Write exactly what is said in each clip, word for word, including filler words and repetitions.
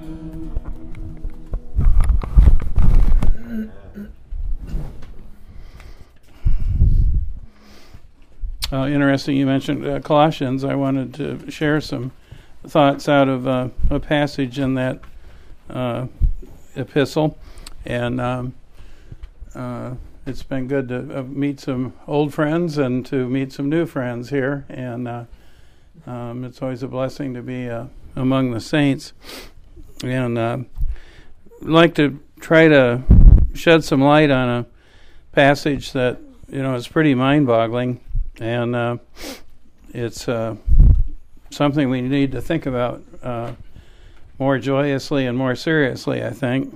Uh, interesting you mentioned uh, Colossians. I wanted to share some thoughts out of uh, a passage in that uh, epistle. And um, uh, it's been good to uh, meet some old friends and to meet some new friends here. And uh, um, it's always a blessing to be uh, among the saints. And uh, I'd like to try to shed some light on a passage that, you know, is pretty mind-boggling. And uh, it's uh, something we need to think about uh, more joyously and more seriously, I think.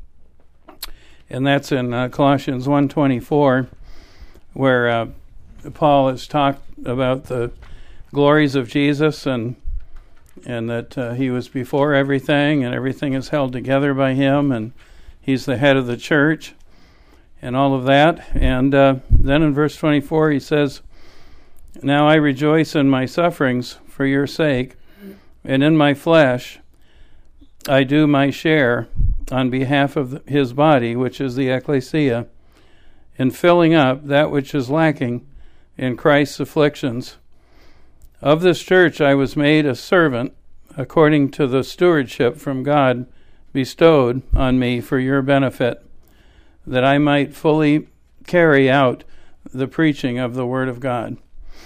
And that's in uh, Colossians one twenty-four, where uh, Paul has talked about the glories of Jesus and and that uh, he was before everything and everything is held together by him and he's the head of the church and all of that. And uh, then in verse twenty-four he says, "Now I rejoice in my sufferings for your sake, and in my flesh I do my share on behalf of his body, which is the ecclesia, in filling up that which is lacking in Christ's afflictions. Of this church I was made a servant according to the stewardship from God bestowed on me for your benefit, that I might fully carry out the preaching of the Word of God."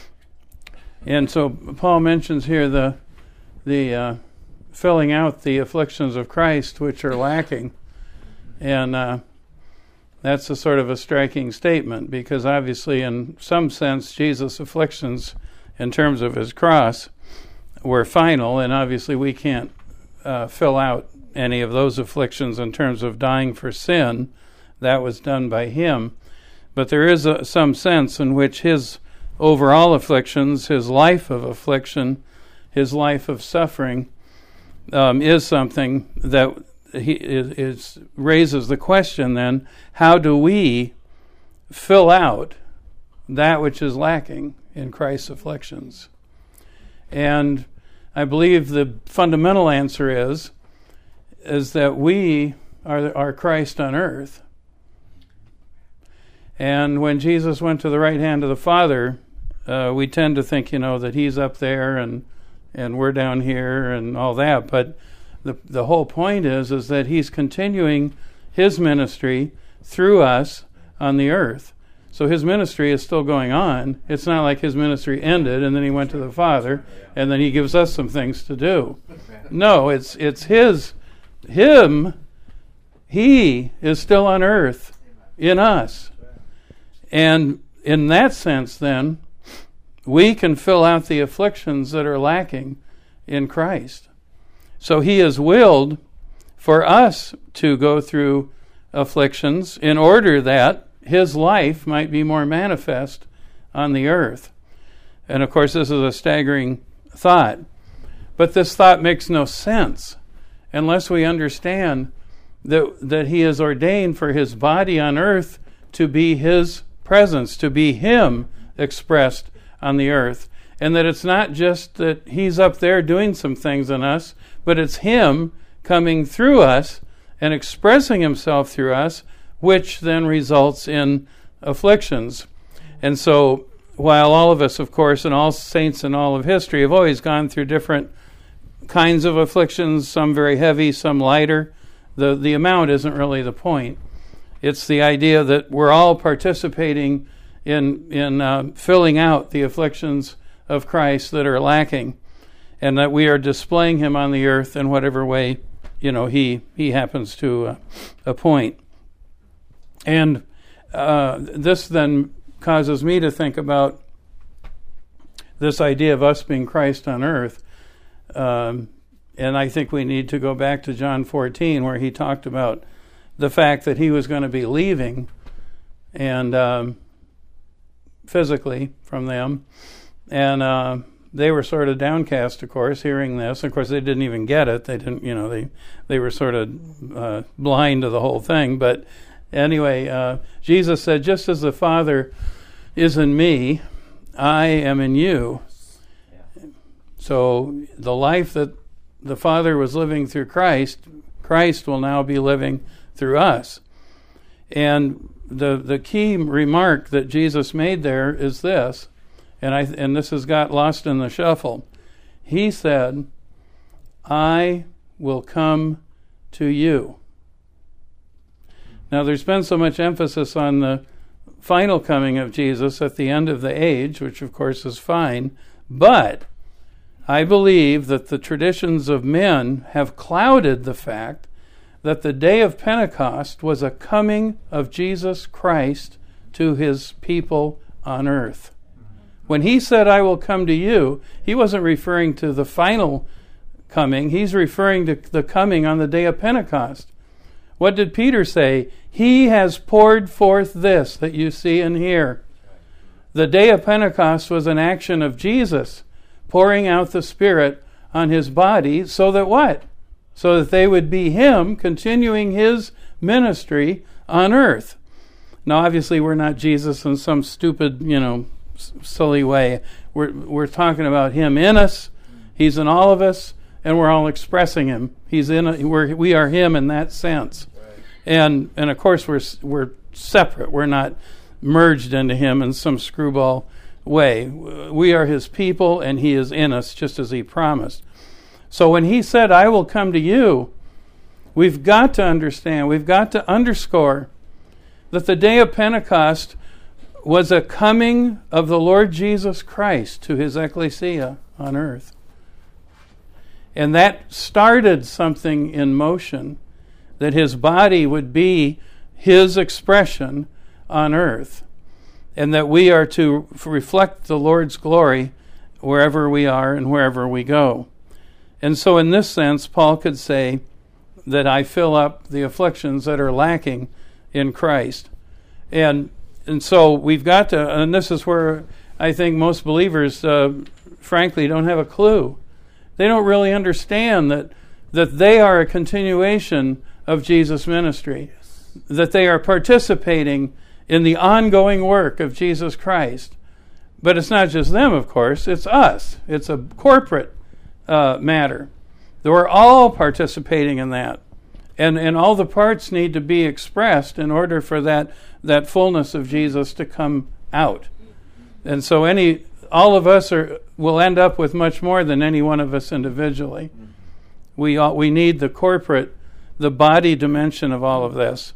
And so Paul mentions here the the uh, filling out the afflictions of Christ which are lacking. And uh, that's a sort of a striking statement, because obviously in some sense Jesus' afflictions in terms of his cross were final, and obviously we can't uh, fill out any of those afflictions in terms of dying for sin. That was done by him. But there is a, some sense in which his overall afflictions, his life of affliction, his life of suffering, um, is something that he is, is raises the question then, how do we fill out that which is lacking in Christ's afflictions? And I believe the fundamental answer is, is that we are, are Christ on earth. And when Jesus went to the right hand of the Father, Uh, we tend to think, you know, that he's up there and and we're down here and all that. But the the whole point is is that he's continuing his ministry through us on the earth. So his ministry is still going on. It's not like his ministry ended and then he went to the Father and then he gives us some things to do. No, it's it's his him. He is still on earth in us. And in that sense, then, we can fill out the afflictions that are lacking in Christ. So he has willed for us to go through afflictions in order that his life might be more manifest on the earth. And of course, this is a staggering thought. But this thought makes no sense unless we understand that, that he has ordained for his body on earth to be his presence, to be him expressed on the earth, and that it's not just that he's up there doing some things in us, but it's him coming through us and expressing himself through us, which then results in afflictions. And so while all of us, of course, and all saints in all of history have always gone through different kinds of afflictions, some very heavy, some lighter, the, the amount isn't really the point. It's the idea that we're all participating in in uh, filling out the afflictions of Christ that are lacking, and that we are displaying him on the earth in whatever way, you know, he he happens to uh, appoint. And uh, this then causes me to think about this idea of us being Christ on earth. Um, and I think we need to go back to John fourteen, where he talked about the fact that he was going to be leaving and um, physically from them. And uh, they were sort of downcast, of course, hearing this. Of course, they didn't even get it. They didn't, you know, they, they were sort of uh, blind to the whole thing. But anyway, uh, Jesus said, just as the Father is in me, I am in you. So the life that the Father was living through Christ Christ will now be living through us. And the the key remark that Jesus made there is this, and I and this has got lost in the shuffle. He said, I will come to you. Now, there's been so much emphasis on the final coming of Jesus at the end of the age, which of course is fine, but I believe that the traditions of men have clouded the fact that the day of Pentecost was a coming of Jesus Christ to his people on earth. When he said, I will come to you, he wasn't referring to the final coming. He's referring to the coming on the day of Pentecost. What did Peter say? He has poured forth this that you see and hear. The day of Pentecost was an action of Jesus pouring out the Spirit on his body so that what? So that they would be him continuing his ministry on earth. Now, obviously, we're not Jesus in some stupid, you know, s- silly way. We're we're talking about him in us. He's in all of us, and we're all expressing him. He's in. A, we're we are him in that sense. Right. And and of course, we're we're separate. We're not merged into him in some screwball way. We are his people, and he is in us, just as he promised. So when he said, I will come to you, we've got to understand, we've got to underscore that the day of Pentecost was a coming of the Lord Jesus Christ to his ecclesia on earth. And that started something in motion, that his body would be his expression on earth, and that we are to reflect the Lord's glory wherever we are and wherever we go. And so in this sense, Paul could say that I fill up the afflictions that are lacking in Christ. And and so we've got to, and this is where I think most believers, uh, frankly, don't have a clue. They don't really understand that that they are a continuation of Jesus' ministry, that they are participating in the ongoing work of Jesus Christ. But it's not just them, of course, it's us. It's a corporate Uh, matter. We're all participating in that. And and all the parts need to be expressed in order for that, that fullness of Jesus to come out. And so any all of us are will end up with much more than any one of us individually. We all, we need the corporate, the body dimension of all of this.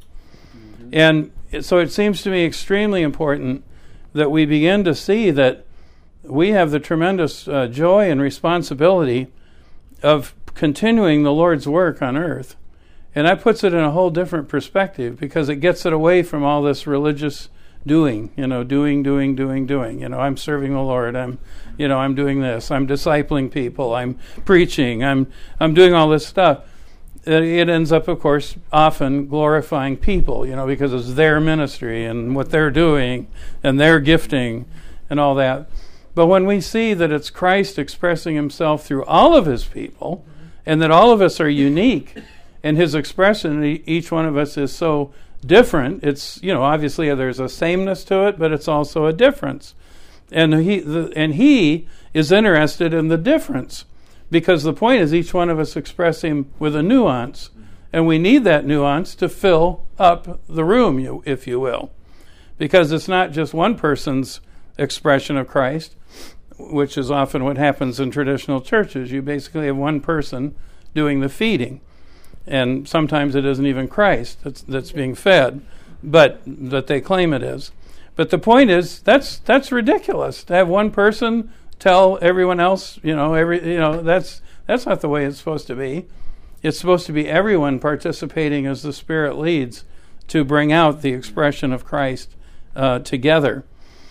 And so it seems to me extremely important that we begin to see that we have the tremendous uh, joy and responsibility of continuing the Lord's work on earth. And that puts it in a whole different perspective, because it gets it away from all this religious doing, you know, doing, doing, doing, doing. You know, I'm serving the Lord. I'm, you know, I'm doing this. I'm discipling people. I'm preaching. I'm, I'm doing all this stuff. It ends up, of course, often glorifying people, you know, because it's their ministry and what they're doing and their gifting and all that. But when we see that it's Christ expressing himself through all of his people, and that all of us are unique, and his expression, each one of us is so different, it's, you know, obviously there's a sameness to it, but it's also a difference. And he, the, and he is interested in the difference, because the point is each one of us express him with a nuance, and we need that nuance to fill up the room, you, if you will. Because it's not just one person's expression of Christ, which is often what happens in traditional churches. You basically have one person doing the feeding, and sometimes it isn't even Christ that's, that's being fed, but that they claim it is. But the point is, that's that's ridiculous to have one person tell everyone else, you know, every you know that's that's not the way it's supposed to be. It's supposed to be everyone participating as the Spirit leads to bring out the expression of Christ uh, together.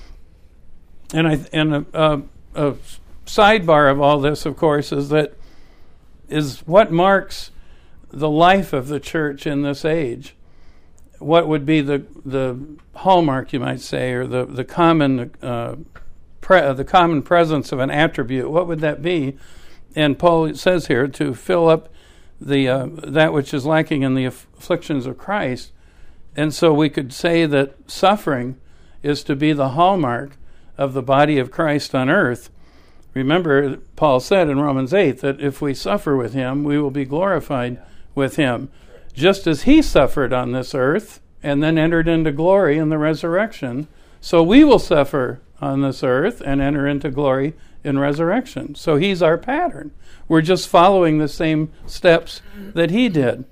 And I and a, a, a sidebar of all this, of course, is that is what marks the life of the church in this age. What would be the the hallmark, you might say, or the the common uh, pre, the common presence of an attribute? What would that be? And Paul says here to fill up the uh, that which is lacking in the afflictions of Christ. And so we could say that suffering is to be the hallmark of the body of Christ on earth. Remember, Paul said in Romans eight that if we suffer with him, we will be glorified with him, just as he suffered on this earth and then entered into glory in the resurrection. So we will suffer on this earth and enter into glory in resurrection. So he's our pattern. We're just following the same steps that he did.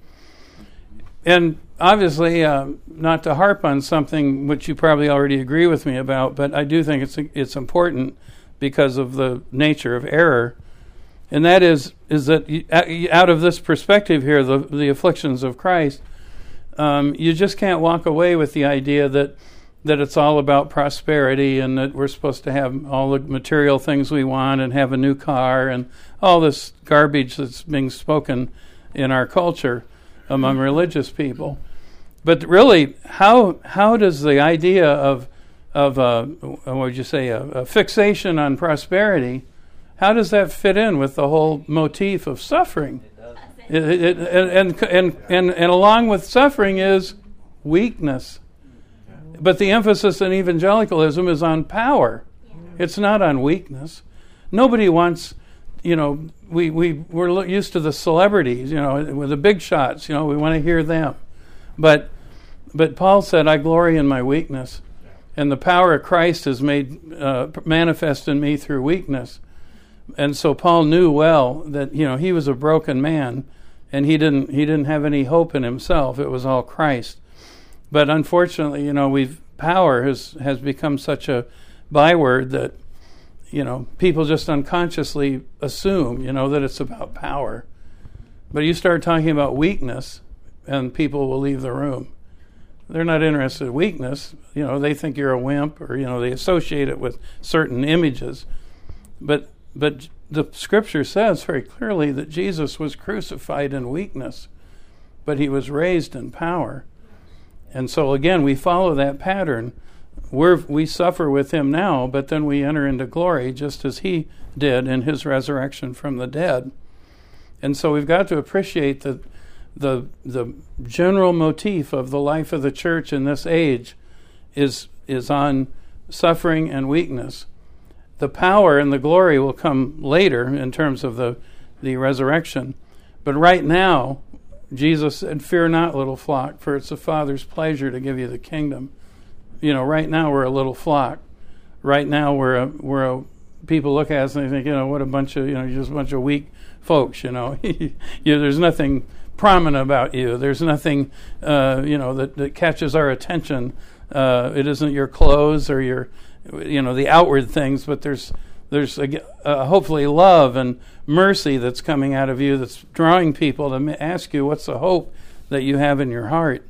And obviously, uh, not to harp on something which you probably already agree with me about, but I do think it's it's important because of the nature of error. And that is is that you, out of this perspective here, the, the afflictions of Christ, um, you just can't walk away with the idea that that it's all about prosperity and that we're supposed to have all the material things we want and have a new car and all this garbage that's being spoken in our culture among religious people. But really, how how does the idea of of uh, what would you say a, a fixation on prosperity, how does that fit in with the whole motif of suffering? It, it, it, and, and and and along with suffering is weakness. But the emphasis in evangelicalism is on power. It's not on weakness. Nobody wants, you know, we, we, we're used to the celebrities, you know, with the big shots, you know, we want to hear them. But but Paul said, I glory in my weakness, and the power of Christ is made uh, manifest in me through weakness. And so Paul knew well that, you know, he was a broken man, and he didn't he didn't have any hope in himself. It was all Christ. But unfortunately, you know, we've power has has become such a byword that, you know, people just unconsciously assume, you know, that it's about power. But you start talking about weakness, and people will leave the room. They're not interested in weakness. You know, they think you're a wimp, or, you know, they associate it with certain images. But but the Scripture says very clearly that Jesus was crucified in weakness, but he was raised in power. And so, again, we follow that pattern. We're, we suffer with him now, but then we enter into glory just as he did in his resurrection from the dead. And so we've got to appreciate the, the, the general motif of the life of the church in this age is, is on suffering and weakness. The power and the glory will come later in terms of the, the resurrection. But right now, Jesus said, fear not, little flock, for it's the Father's pleasure to give you the kingdom. You know, right now we're a little flock. Right now we're a, we're a, people look at us and they think, you know, what a bunch of, you know, just a bunch of weak folks, you know. you, there's nothing prominent about you. There's nothing, uh, you know, that, that catches our attention. Uh, it isn't your clothes or your, you know, the outward things, but there's There's a, uh, hopefully love and mercy that's coming out of you that's drawing people to ask you what's the hope that you have in your heart.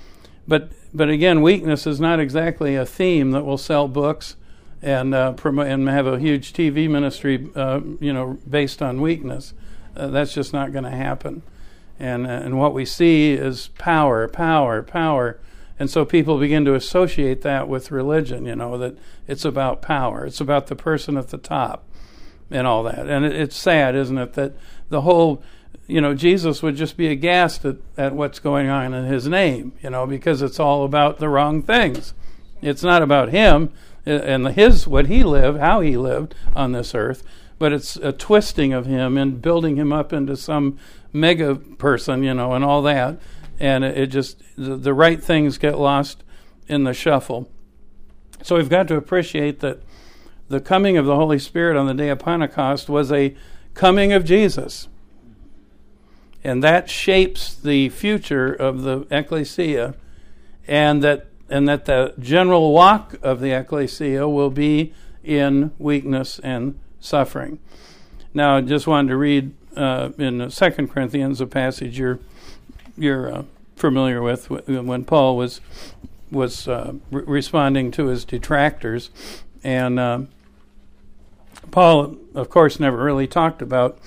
But but again, weakness is not exactly a theme that will sell books and uh, promote and have a huge T V ministry, uh, you know, based on weakness. Uh, that's just not going to happen. And uh, and what we see is power, power, power. And so people begin to associate that with religion, you know, that it's about power. It's about the person at the top and all that. And it, it's sad, isn't it, that the whole, you know, Jesus would just be aghast at, at what's going on in his name, you know, because it's all about the wrong things. It's not about him and his what he lived, how he lived on this earth, but it's a twisting of him and building him up into some mega person, you know, and all that. And it just, the, the right things get lost in the shuffle. So we've got to appreciate that the coming of the Holy Spirit on the day of Pentecost was a coming of Jesus. And that shapes the future of the ecclesia, and that and that the general walk of the ecclesia will be in weakness and suffering. Now, I just wanted to read uh, in Second Corinthians a passage you're you're uh, familiar with when Paul was was uh, re- responding to his detractors, and uh, Paul, of course, never really talked about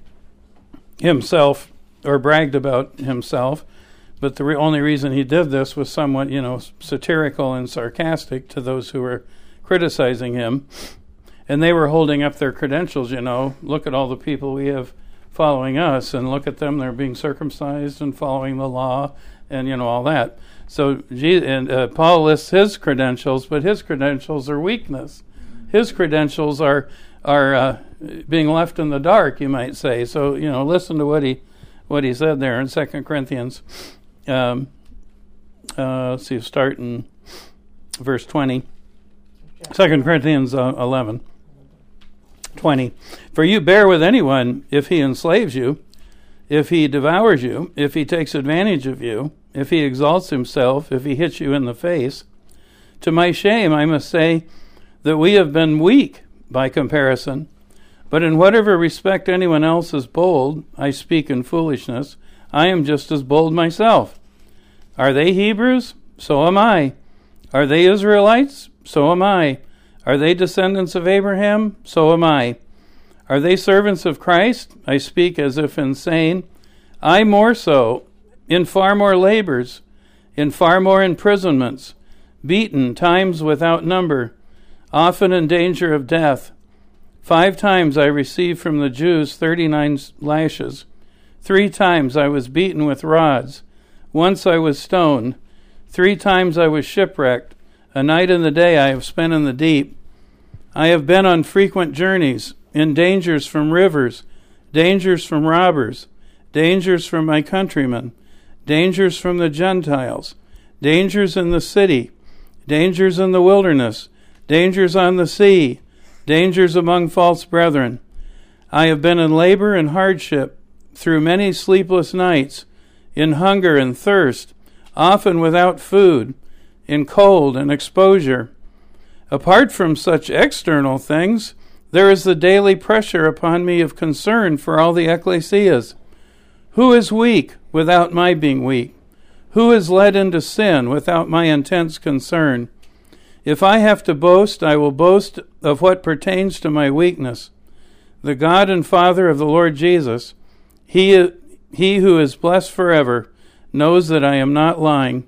himself or bragged about himself, but the re- only reason he did this was somewhat, you know, satirical and sarcastic to those who were criticizing him, and they were holding up their credentials. You know, look at all the people we have following us, and look at them, they're being circumcised and following the law, and, you know, all that. So and uh, Paul lists his credentials, but his credentials are weakness. His credentials are are uh, being left in the dark, you might say. So, you know, listen to what he what he said there in Second Corinthians. Um, uh, let's see, start in verse twenty. Second Corinthians uh, eleven, twenty. For you bear with anyone if he enslaves you, if he devours you, if he takes advantage of you, if he exalts himself, if he hits you in the face. To my shame, I must say that we have been weak by comparison. But in whatever respect anyone else is bold, I speak in foolishness, I am just as bold myself. Are they Hebrews? So am I. Are they Israelites? So am I. Are they descendants of Abraham? So am I. Are they servants of Christ? I speak as if insane. I more so, in far more labors, in far more imprisonments, beaten times without number, often in danger of death. Five times I received from the Jews thirty-nine lashes. Three times I was beaten with rods. Once I was stoned. Three times I was shipwrecked. A night and the day I have spent in the deep. I have been on frequent journeys, in dangers from rivers, dangers from robbers, dangers from my countrymen, dangers from the Gentiles, dangers in the city, dangers in the wilderness, dangers on the sea, dangers among false brethren. I have been in labor and hardship, through many sleepless nights, in hunger and thirst, often without food, in cold and exposure. Apart from such external things, there is the daily pressure upon me of concern for all the ecclesias. Who is weak without my being weak? Who is led into sin without my intense concern? If I have to boast, I will boast of what pertains to my weakness. The God and Father of the Lord Jesus, He, he who is blessed forever, knows that I am not lying.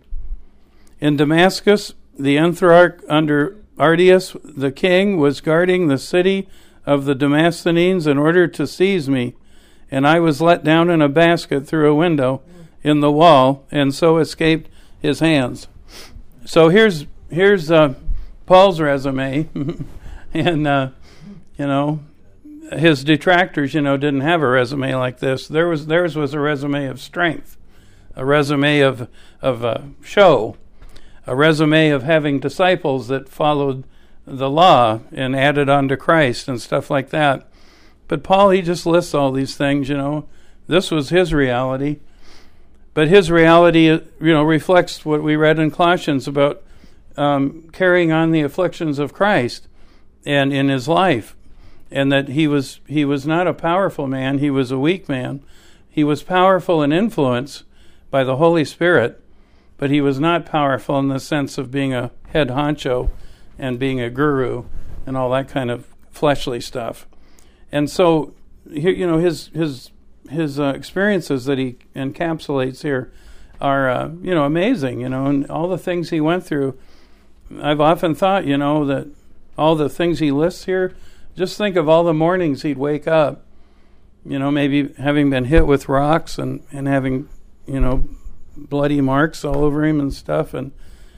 In Damascus, the Anthrarch under Ardius, the king, was guarding the city of the Damascenes in order to seize me, and I was let down in a basket through a window in the wall, and so escaped his hands. So here's here's uh, Paul's resume, and uh, you know, his detractors, you know, didn't have a resume like this. There was theirs was a resume of strength, a resume of of uh, show, a resume of having disciples that followed the law and added on to Christ and stuff like that. But Paul, he just lists all these things, you know. This was his reality. But his reality, you know, reflects what we read in Colossians about um, carrying on the afflictions of Christ and in his life. And that he was he was not a powerful man, he was a weak man. He was powerful in influence by the Holy Spirit, but he was not powerful in the sense of being a head honcho and being a guru and all that kind of fleshly stuff. And so, you know, his his his uh, experiences that he encapsulates here are, uh, you know, amazing, you know, and all the things he went through. I've often thought, you know, that all the things he lists here, just think of all the mornings he'd wake up, you know, maybe having been hit with rocks and, and having, you know, bloody marks all over him and stuff. And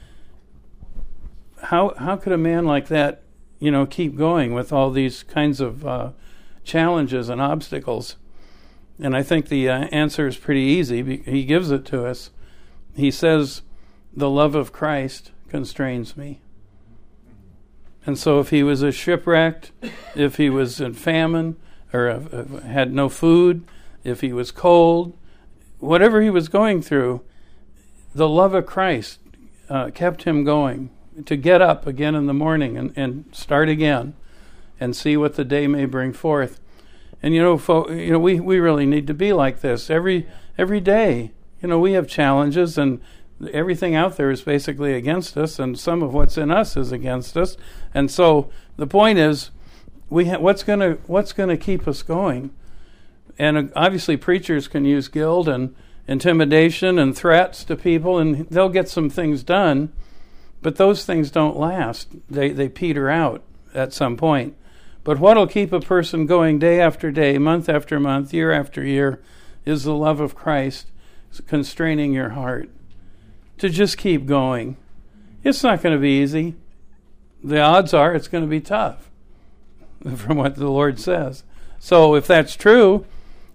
how how could a man like that, you know, keep going with all these kinds of uh, challenges and obstacles? And I think the uh, answer is pretty easy. He gives it to us. He says, the love of Christ constrains me. And so if he was a shipwrecked, if he was in famine, or uh, had no food, if he was cold, whatever he was going through, the love of Christ uh, kept him going to get up again in the morning and, and start again and see what the day may bring forth. And you know, fo- you know, we, we really need to be like this every every day. You know, we have challenges, and everything out there is basically against us, and some of what's in us is against us. And so the point is, we ha- what's gonna what's gonna keep us going? And uh, obviously, preachers can use guilt and intimidation and threats to people, and they'll get some things done. But those things don't last. They they peter out at some point. But what'll keep a person going day after day, month after month, year after year, is the love of Christ constraining your heart to just keep going. It's not going to be easy. The odds are it's going to be tough, from what the Lord says. So if that's true,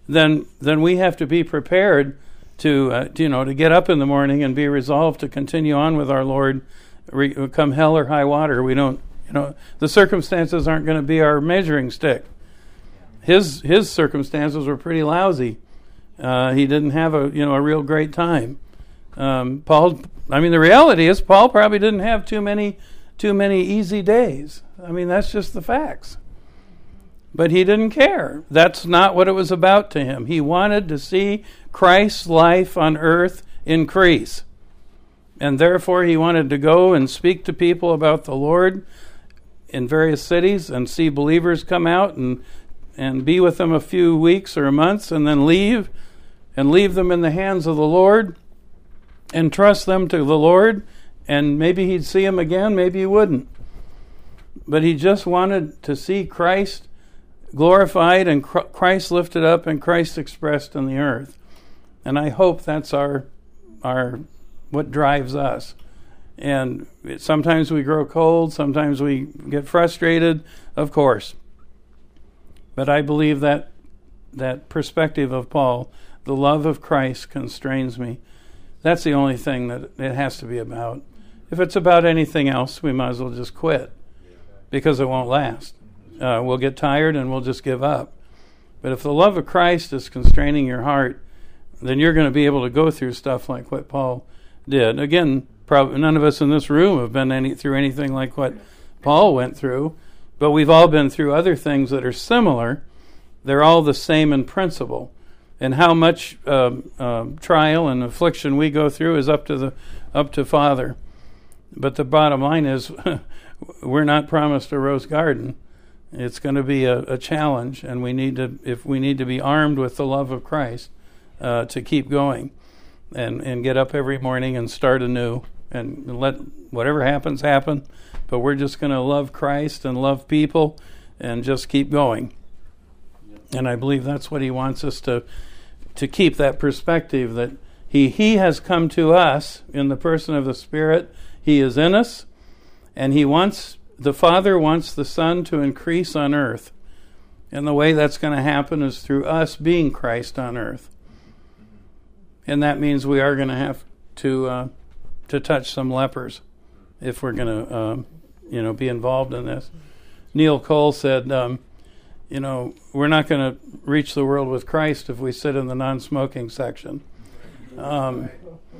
then then we have to be prepared to, uh, to you know to get up in the morning and be resolved to continue on with our Lord, re- come hell or high water. We don't, you know, the circumstances aren't going to be our measuring stick. His his circumstances were pretty lousy. Uh, he didn't have a you know a real great time. Um, Paul, I mean, the reality is Paul probably didn't have too many too many easy days. I mean, that's just the facts. But he didn't care. That's not what it was about to him. He wanted to see Christ's life on earth increase. And therefore he wanted to go and speak to people about the Lord in various cities and see believers come out and and be with them a few weeks or months and then leave and leave them in the hands of the Lord and trust them to the Lord, and maybe he'd see them again, maybe he wouldn't. But he just wanted to see Christ glorified and Christ lifted up and Christ expressed in the earth. And I hope that's our our what drives us. And it, sometimes we grow cold, sometimes we get frustrated, of course. But I believe that that perspective of Paul, the love of Christ constrains me. That's the only thing that it has to be about. If it's about anything else, we might as well just quit, because it won't last. Uh, we'll get tired and we'll just give up. But if the love of Christ is constraining your heart, then you're going to be able to go through stuff like what Paul did. Again, probably none of us in this room have been any, through anything like what Paul went through, but we've all been through other things that are similar. They're all the same in principle. And how much uh, uh, trial and affliction we go through is up to the up to Father. But the bottom line is, we're not promised a rose garden. It's going to be a, a challenge, and we need to if we need to be armed with the love of Christ uh, to keep going, and and get up every morning and start anew, and let whatever happens happen. But we're just going to love Christ and love people, and just keep going. And I believe that's what he wants us to to keep, that perspective that he he has come to us in the person of the Spirit. He is in us, and he wants the Father wants the Son to increase on earth. And the way that's going to happen is through us being Christ on earth. And that means we are going to have to uh, to touch some lepers if we're going to uh, you know be involved in this. Neil Cole said, um, you know, we're not going to reach the world with Christ if we sit in the non-smoking section. Um,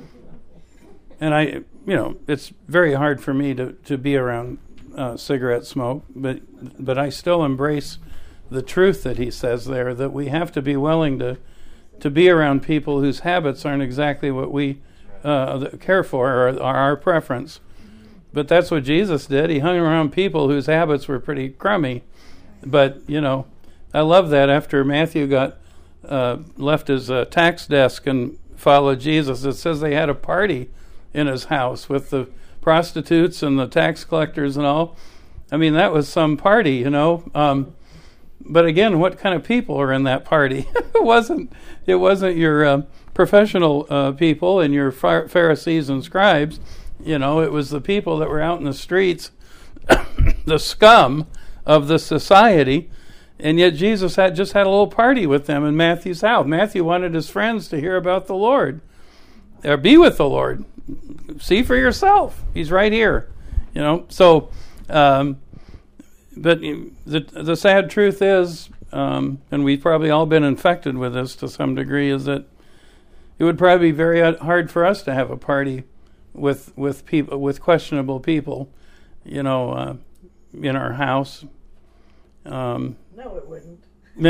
and I, you know, it's very hard for me to, to be around uh, cigarette smoke, but but I still embrace the truth that he says there, that we have to be willing to to be around people whose habits aren't exactly what we uh, care for or are our preference. But that's what Jesus did. He hung around people whose habits were pretty crummy. But, you know, I love that after Matthew got uh, left his uh, tax desk and followed Jesus, it says they had a party in his house with the prostitutes and the tax collectors and all. I mean, that was some party, you know. Um, but again, what kind of people are in that party? it wasn't it wasn't your uh, professional uh, people and your Pharisees and scribes. You know, it was the people that were out in the streets, the scum of the society, and yet Jesus had just had a little party with them in Matthew's house. Matthew wanted his friends to hear about the Lord, or be with the Lord. See for yourself. He's right here, you know. So, um, but the the sad truth is, um, and we've probably all been infected with this to some degree, is that it would probably be very hard for us to have a party with with people with questionable people, you know, uh, in our house. Um, no, it wouldn't.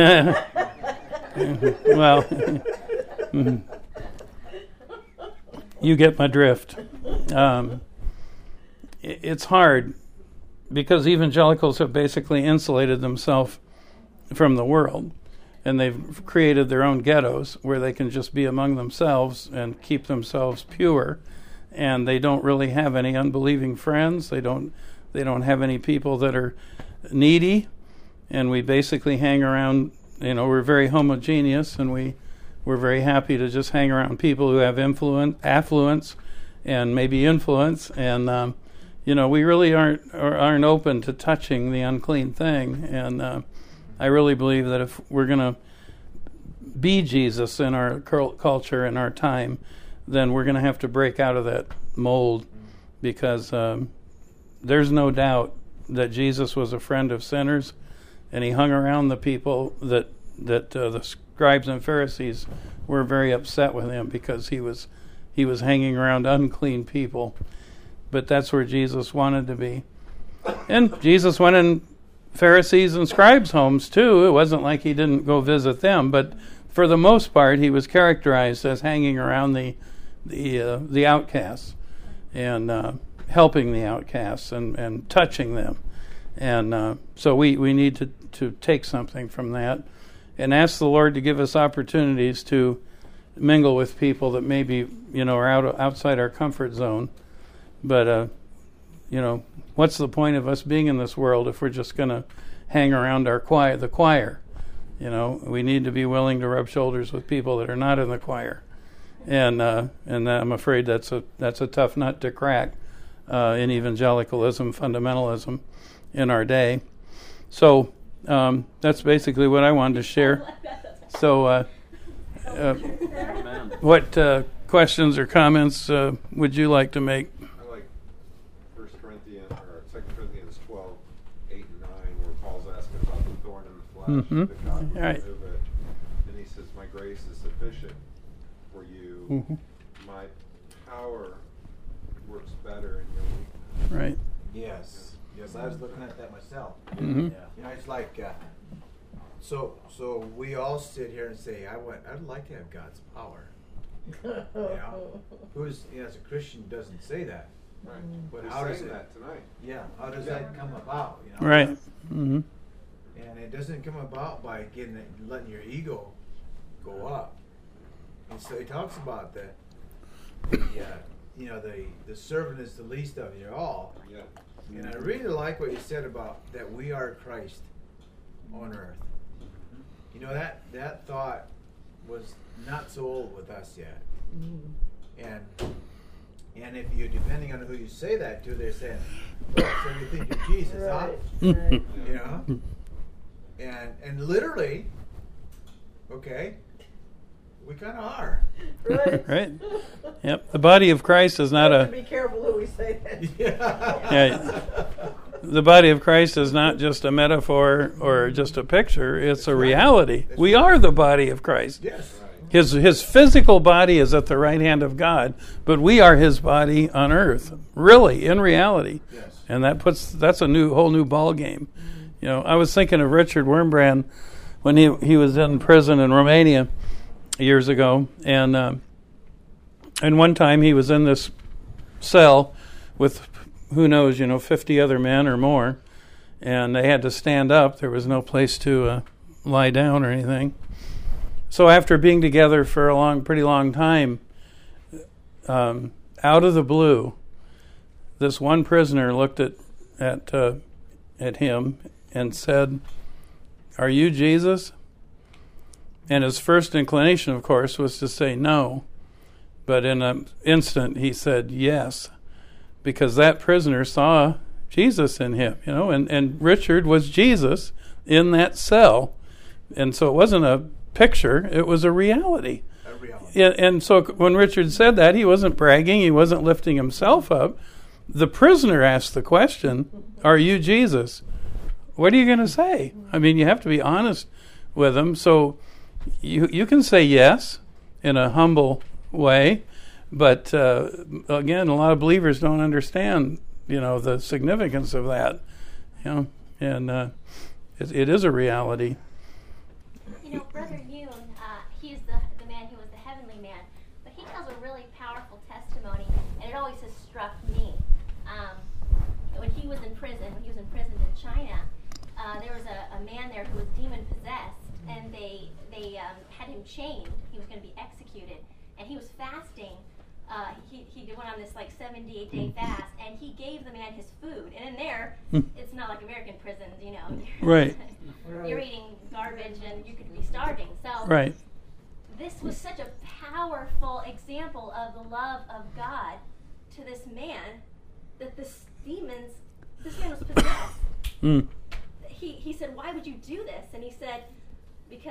Well, you get my drift. Um, it, it's hard because evangelicals have basically insulated themselves from the world, and they've created their own ghettos where they can just be among themselves and keep themselves pure, and they don't really have any unbelieving friends. They don't. They don't have any people that are needy. And we basically hang around, you know, we're very homogeneous, and we, we're very happy to just hang around people who have influence, affluence and maybe influence. And, um, you know, we really aren't aren't open to touching the unclean thing. And uh, I really believe that if we're going to be Jesus in our cul- culture in our time, then we're going to have to break out of that mold, because um, there's no doubt that Jesus was a friend of sinners, and he hung around the people that that uh, the scribes and Pharisees were very upset with him, because he was he was hanging around unclean people. But that's where Jesus wanted to be. And Jesus went in Pharisees and scribes' homes too. It wasn't like he didn't go visit them, but for the most part, he was characterized as hanging around the the uh, the outcasts and uh, helping the outcasts and, and touching them. And uh, so we, we need to, to take something from that and ask the Lord to give us opportunities to mingle with people that maybe, you know, are out outside our comfort zone. But, uh, you know, what's the point of us being in this world if we're just going to hang around our choir, the choir? You know, we need to be willing to rub shoulders with people that are not in the choir. And uh, and I'm afraid that's a that's a tough nut to crack uh, in evangelicalism, fundamentalism in our day. So um, that's basically what I wanted to share. So uh, uh, what uh, questions or comments uh, would you like to make? I like First Corinthians or Second Corinthians twelve, eight and nine, where Paul's asking about the thorn in the flesh, Mm-hmm. that God will Right. remove it. And he says, "My grace is sufficient for you. Mm-hmm. My power works better in your weakness." Right. Yes, yes, I was looking at that myself. Mm-hmm. Yeah, you know, it's like, uh, so, so we all sit here and say, I want, I'd like to have God's power. You know, who's, you know, as a Christian doesn't say that. Right. But He's how does saying it, that tonight. yeah, how does Yeah. that come about? You know? Right. Mm-hmm. And it doesn't come about by getting it, letting your ego go up. And so he talks about that. The, uh, you know, the the servant is the least of you all. Yeah. And I really like what you said about that we are Christ on earth. You know, that that thought was not so old with us yet. And and if you, depending on who you say that to, they're saying, "Oh, so you think you're Jesus, huh?" Right. You know, and and literally, okay, we kind of are. Right. Right. Yep. The body of Christ is not We have a to be careful who we say that. Yeah. Yeah. The body of Christ is not just a metaphor or just a picture. It's a reality. We are the body of Christ. Yes. His his physical body is at the right hand of God, but we are his body on earth, really, in reality. Yes. And that puts that's a new whole new ball game. You know, I was thinking of Richard Wurmbrand when he he was in prison in Romania years ago, and uh, and one time he was in this cell with who knows, you know, fifty other men or more, and they had to stand up. There was no place to uh, lie down or anything. So after being together for a long, pretty long time, um, out of the blue, this one prisoner looked at at uh, at him and said, "Are you Jesus?" And his first inclination, of course, was to say no, but in an instant he said yes, because that prisoner saw Jesus in him, you know, and, and Richard was Jesus in that cell, and so it wasn't a picture, it was a reality. A reality. Yeah, and so when Richard said that, he wasn't bragging, he wasn't lifting himself up. The prisoner asked the question, "Are you Jesus?" What are you going to say? I mean, you have to be honest with him. So you you can say yes in a humble way, but uh, again, a lot of believers don't understand, you know, the significance of that. You know, and uh, it, it is a reality. You know, Brother Yoon, uh, he's the, the man who was the heavenly man, but he tells a really powerful testimony, and it always has struck me. Um, when he was in prison, when he was imprisoned in China, uh, there was a, a man there who was demon-possessed, and they, they um, had him chained. He was going to be executed, and he was fasting. Uh, he, he went on this like seventy-eight day fast, and he gave the man his food. And in there, it's not like American prisons, you know. Right. You're eating garbage and you could be starving. So Right. this was such a powerful example of the love of God to this man that this demons, this man was possessed. Mm. He, he said, "Why would you do this?" And he said, "Because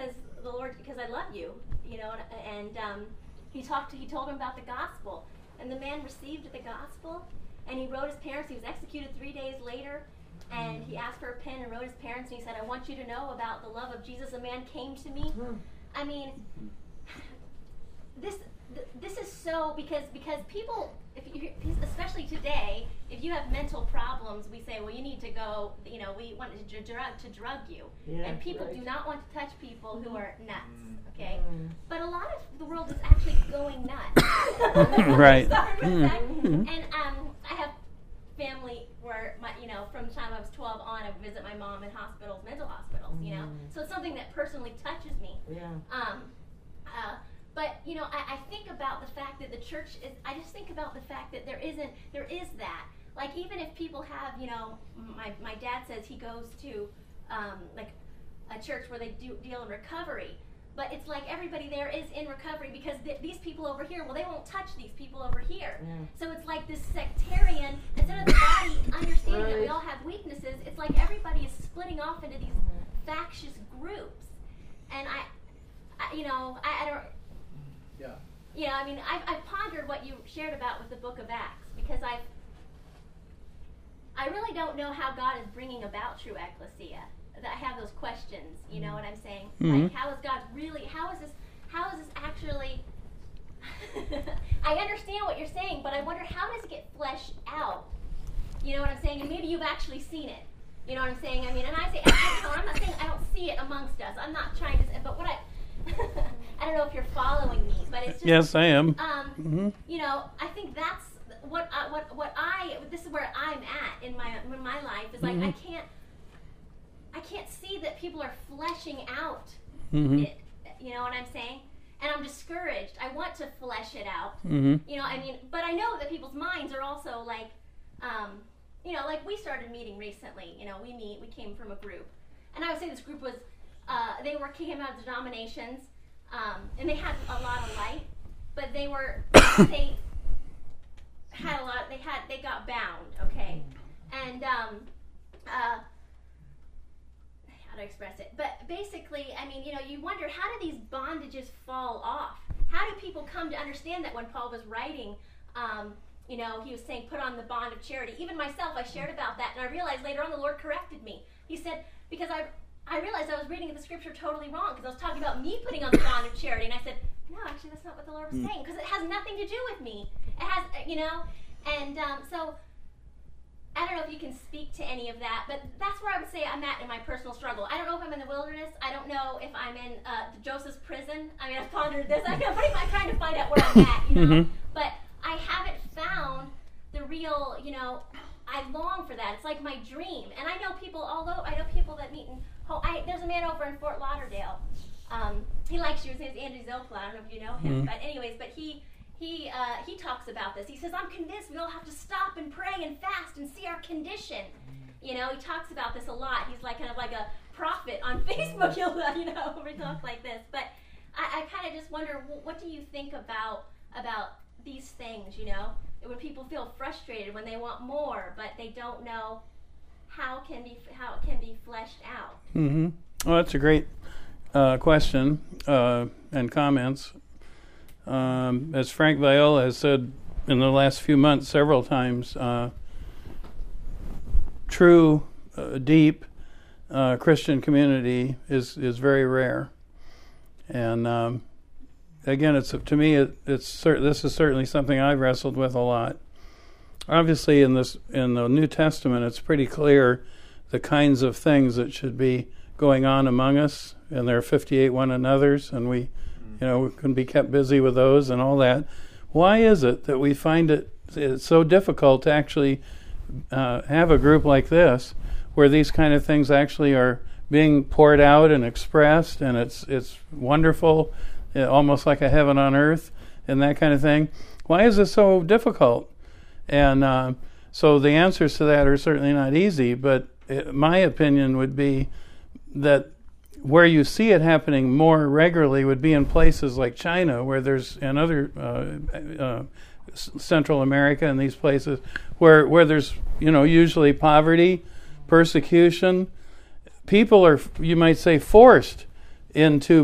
the Lord because I love you, you know, and, and um, he talked to, he told him about the gospel, and the man received the gospel, and he wrote his parents. He was executed three days later, and he asked for a pen and wrote his parents, and he said, I want you to know about the love of Jesus. A man came to me. I mean, this th- this is so, because because people, if you, especially today, if you have mental problems, we say, well, you need to go, you know, we want to drug to drug you. Yeah, and people right. do not want to touch people who are nuts, okay? Mm. But a lot of the world is actually going nuts. Right. Sorry for Mm. that. Mhm. And um, I have family where, my, you know, from the time I was twelve on, I would visit my mom in hospitals, mental hospitals, you know? Mm. So it's something that personally touches me. Yeah. Um, uh, but you know, I, I think about the fact that the church is. I just think about the fact that there isn't. There is that. Like even if people have, you know, my my dad says he goes to um, like a church where they do deal in recovery. But it's like everybody there is in recovery because th- these people over here, well, they won't touch these people over here. Yeah. So it's like this sectarian. Instead of the body understanding that we Right. all have weaknesses, it's like everybody is splitting off into these factious groups. And I, I you know, I, I don't. Yeah. You know, I mean, I've, I've pondered what you shared about with the Book of Acts because I've. I really don't know how God is bringing about true ecclesia. That I have those questions. You know what I'm saying? Mhm. Like, how is God really? How is this? How is this actually? I understand what you're saying, but I wonder how does it get fleshed out? You know what I'm saying? And maybe you've actually seen it. You know what I'm saying? I mean, and I say, I'm not saying I don't see it amongst us. I'm not trying to say, but what I, I don't know if you're following me, but it's just. Yes, I am. Um, Mhm. You know, I think that's what I, what what I. This is where I'm at in my in my life. Is like Mhm. I can't. I can't see that people are fleshing out Mhm. it. You know what I'm saying? And I'm discouraged. I want to flesh it out. Mhm. You know, I mean, but I know that people's minds are also like, um, you know, like we started meeting recently. You know, we meet. We came from a group, and I would say this group was, uh, they were came out of denominations, um, and they had a lot of light, but they were they had a lot. They had they got bound. Okay, and um, uh. how to express it. But basically, I mean, you know, you wonder, how do these bondages fall off? How do people come to understand that when Paul was writing, um, you know, he was saying, put on the bond of charity. Even myself, I shared about that, and I realized later on the Lord corrected me. He said, because I I realized I was reading the scripture totally wrong, because I was talking about me putting on the bond of charity, and I said, no, actually, that's not what the Lord was saying, because it has nothing to do with me. It has, you know, and um, so I don't know if you can speak to any of that, but that's where I would say I'm at in my personal struggle. I don't know if I'm in the wilderness. I don't know if I'm in uh, Joseph's prison. I mean, I've pondered this. I'm pretty much trying to find out where I'm at, you know. Mhm. But I haven't found the real, you know, I long for that. It's like my dream. And I know people, although I know people that meet in, oh, I, there's a man over in Fort Lauderdale. Um, he likes you. His name's Andy Zokla. I don't know if you know him. Mhm. But anyways, but he... He uh, he talks about this. He says, I'm convinced we all have to stop and pray and fast and see our condition. You know, he talks about this a lot. He's like kind of like a prophet on Facebook. He'll, you know, we talk like this. But I, I kind of just wonder, what do you think about about these things, you know? When people feel frustrated, when they want more, but they don't know how can be how it can be fleshed out. Mm-hmm. Well, that's a great uh, question uh, and comments. Um, as Frank Viola has said in the last few months several times, uh, true, uh, deep uh, Christian community is, is very rare. And um, again, it's to me, it, it's cer- this is certainly something I've wrestled with a lot. Obviously, in this in the New Testament, it's pretty clear the kinds of things that should be going on among us, and there are fifty-eight one another's, and we. You know, we can be kept busy with those and all that. Why is it that we find it it's so difficult to actually uh, have a group like this where these kind of things actually are being poured out and expressed, and it's it's wonderful, uh, almost like a heaven on earth and that kind of thing? Why is it so difficult? And uh, so the answers to that are certainly not easy, but it, my opinion would be that where you see it happening more regularly would be in places like China, where there's and other uh, uh, Central America and these places where where there's you know usually poverty, persecution. People are, you might say, forced into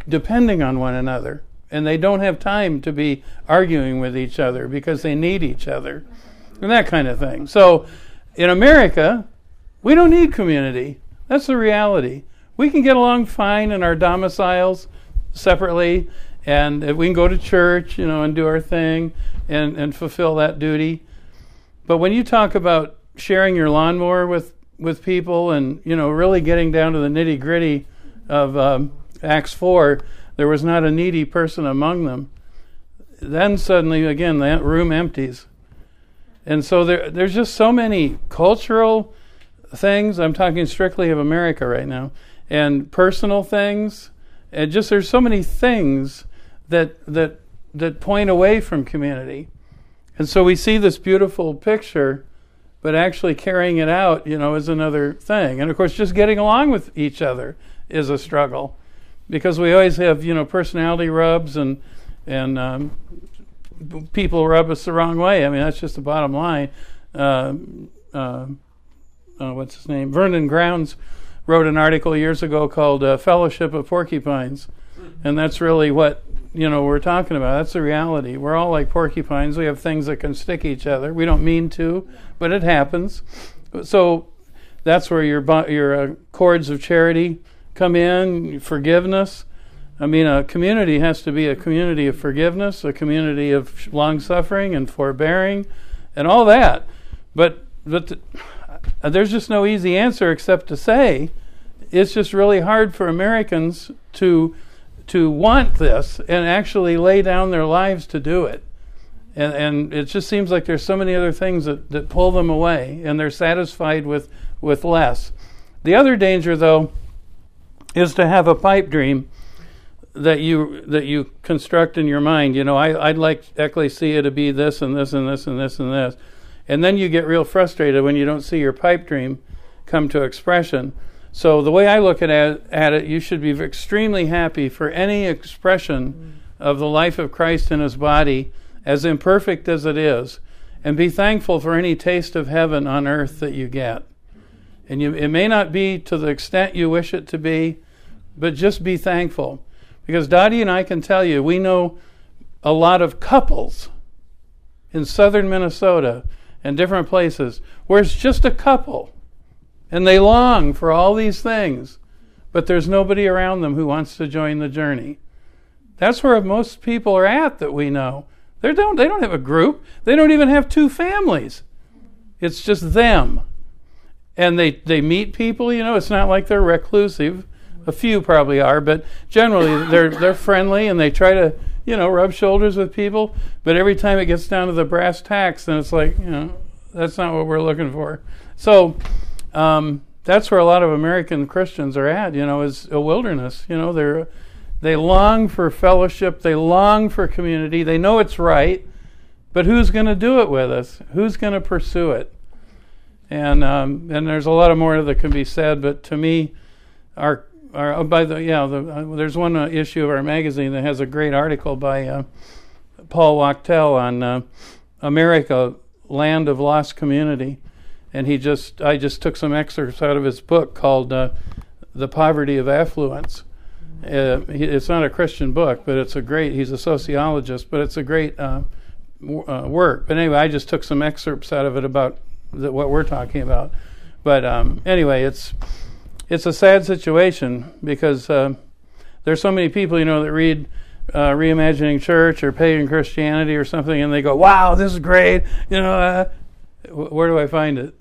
depending on one another. And they don't have time to be arguing with each other because they need each other. And that kind of thing. So in America, we don't need community. That's the reality. We can get along fine in our domiciles separately, and we can go to church, you know, and do our thing and, and fulfill that duty. But when you talk about sharing your lawnmower with, with people and, you know, really getting down to the nitty-gritty of um, Acts four, there was not a needy person among them. Then suddenly, again, that room empties. And so there, there's just so many cultural things. I'm talking strictly of America right now. And personal things. And just there's so many things that that that point away from community. And so we see this beautiful picture, but actually carrying it out, you know, is another thing. And of course, just getting along with each other is a struggle, because we always have, you know, personality rubs and and um, people rub us the wrong way. I mean, that's just the bottom line. Uh, uh, uh, what's his name? Vernon Grounds wrote an article years ago called uh, Fellowship of Porcupines. And that's really what, you know, we're talking about. That's the reality. We're all like porcupines. We have things that can stick each other. We don't mean to, but it happens. So that's where your your uh, cords of charity come in, forgiveness. I mean, a community has to be a community of forgiveness, a community of long-suffering and forbearing and all that. But but the, uh, there's just no easy answer except to say it's just really hard for Americans to to want this and actually lay down their lives to do it. And, and it just seems like there's so many other things that, that pull them away, and they're satisfied with, with less. The other danger, though, is to have a pipe dream that you that you construct in your mind. You know, I, I'd like ecclesia to be this and this and this and this and this. And then you get real frustrated when you don't see your pipe dream come to expression. So the way I look at it, at it, you should be extremely happy for any expression mm. of the life of Christ in his body, as imperfect as it is, and be thankful for any taste of heaven on earth that you get. And you, it may not be to the extent you wish it to be, but just be thankful. Because Dottie and I can tell you, we know a lot of couples in southern Minnesota and different places where it's just a couple, and they long for all these things, but there's nobody around them who wants to join the journey. That's where most people are at that we know. They don't, they don't have a group. They don't even have two families. It's just them. And they, they meet people, you know, it's not like they're reclusive. A few probably are, but generally they're they're friendly and they try to, you know, rub shoulders with people. But every time it gets down to the brass tacks, then it's like, you know, that's not what we're looking for. So um, that's where a lot of American Christians are at, you know, is a wilderness. You know, they're they long for fellowship, they long for community, they know it's right, but who's going to do it with us? Who's going to pursue it? And um, and there's a lot of more that can be said, but to me, our Our, oh, by the yeah, the, uh, there's one uh, issue of our magazine that has a great article by uh, Paul Wachtel on uh, America, Land of Lost Community, and he just I just took some excerpts out of his book called uh, "The Poverty of Affluence." Uh, he, it's not a Christian book, but it's a great. He's a sociologist, but it's a great uh, w- uh, work. But anyway, I just took some excerpts out of it about the, what we're talking about. But um, anyway, it's. It's a sad situation because uh, there's so many people, you know, that read uh, Reimagining Church or Pagan Christianity or something, and they go, "Wow, this is great!" You know, uh, w- where do I find it?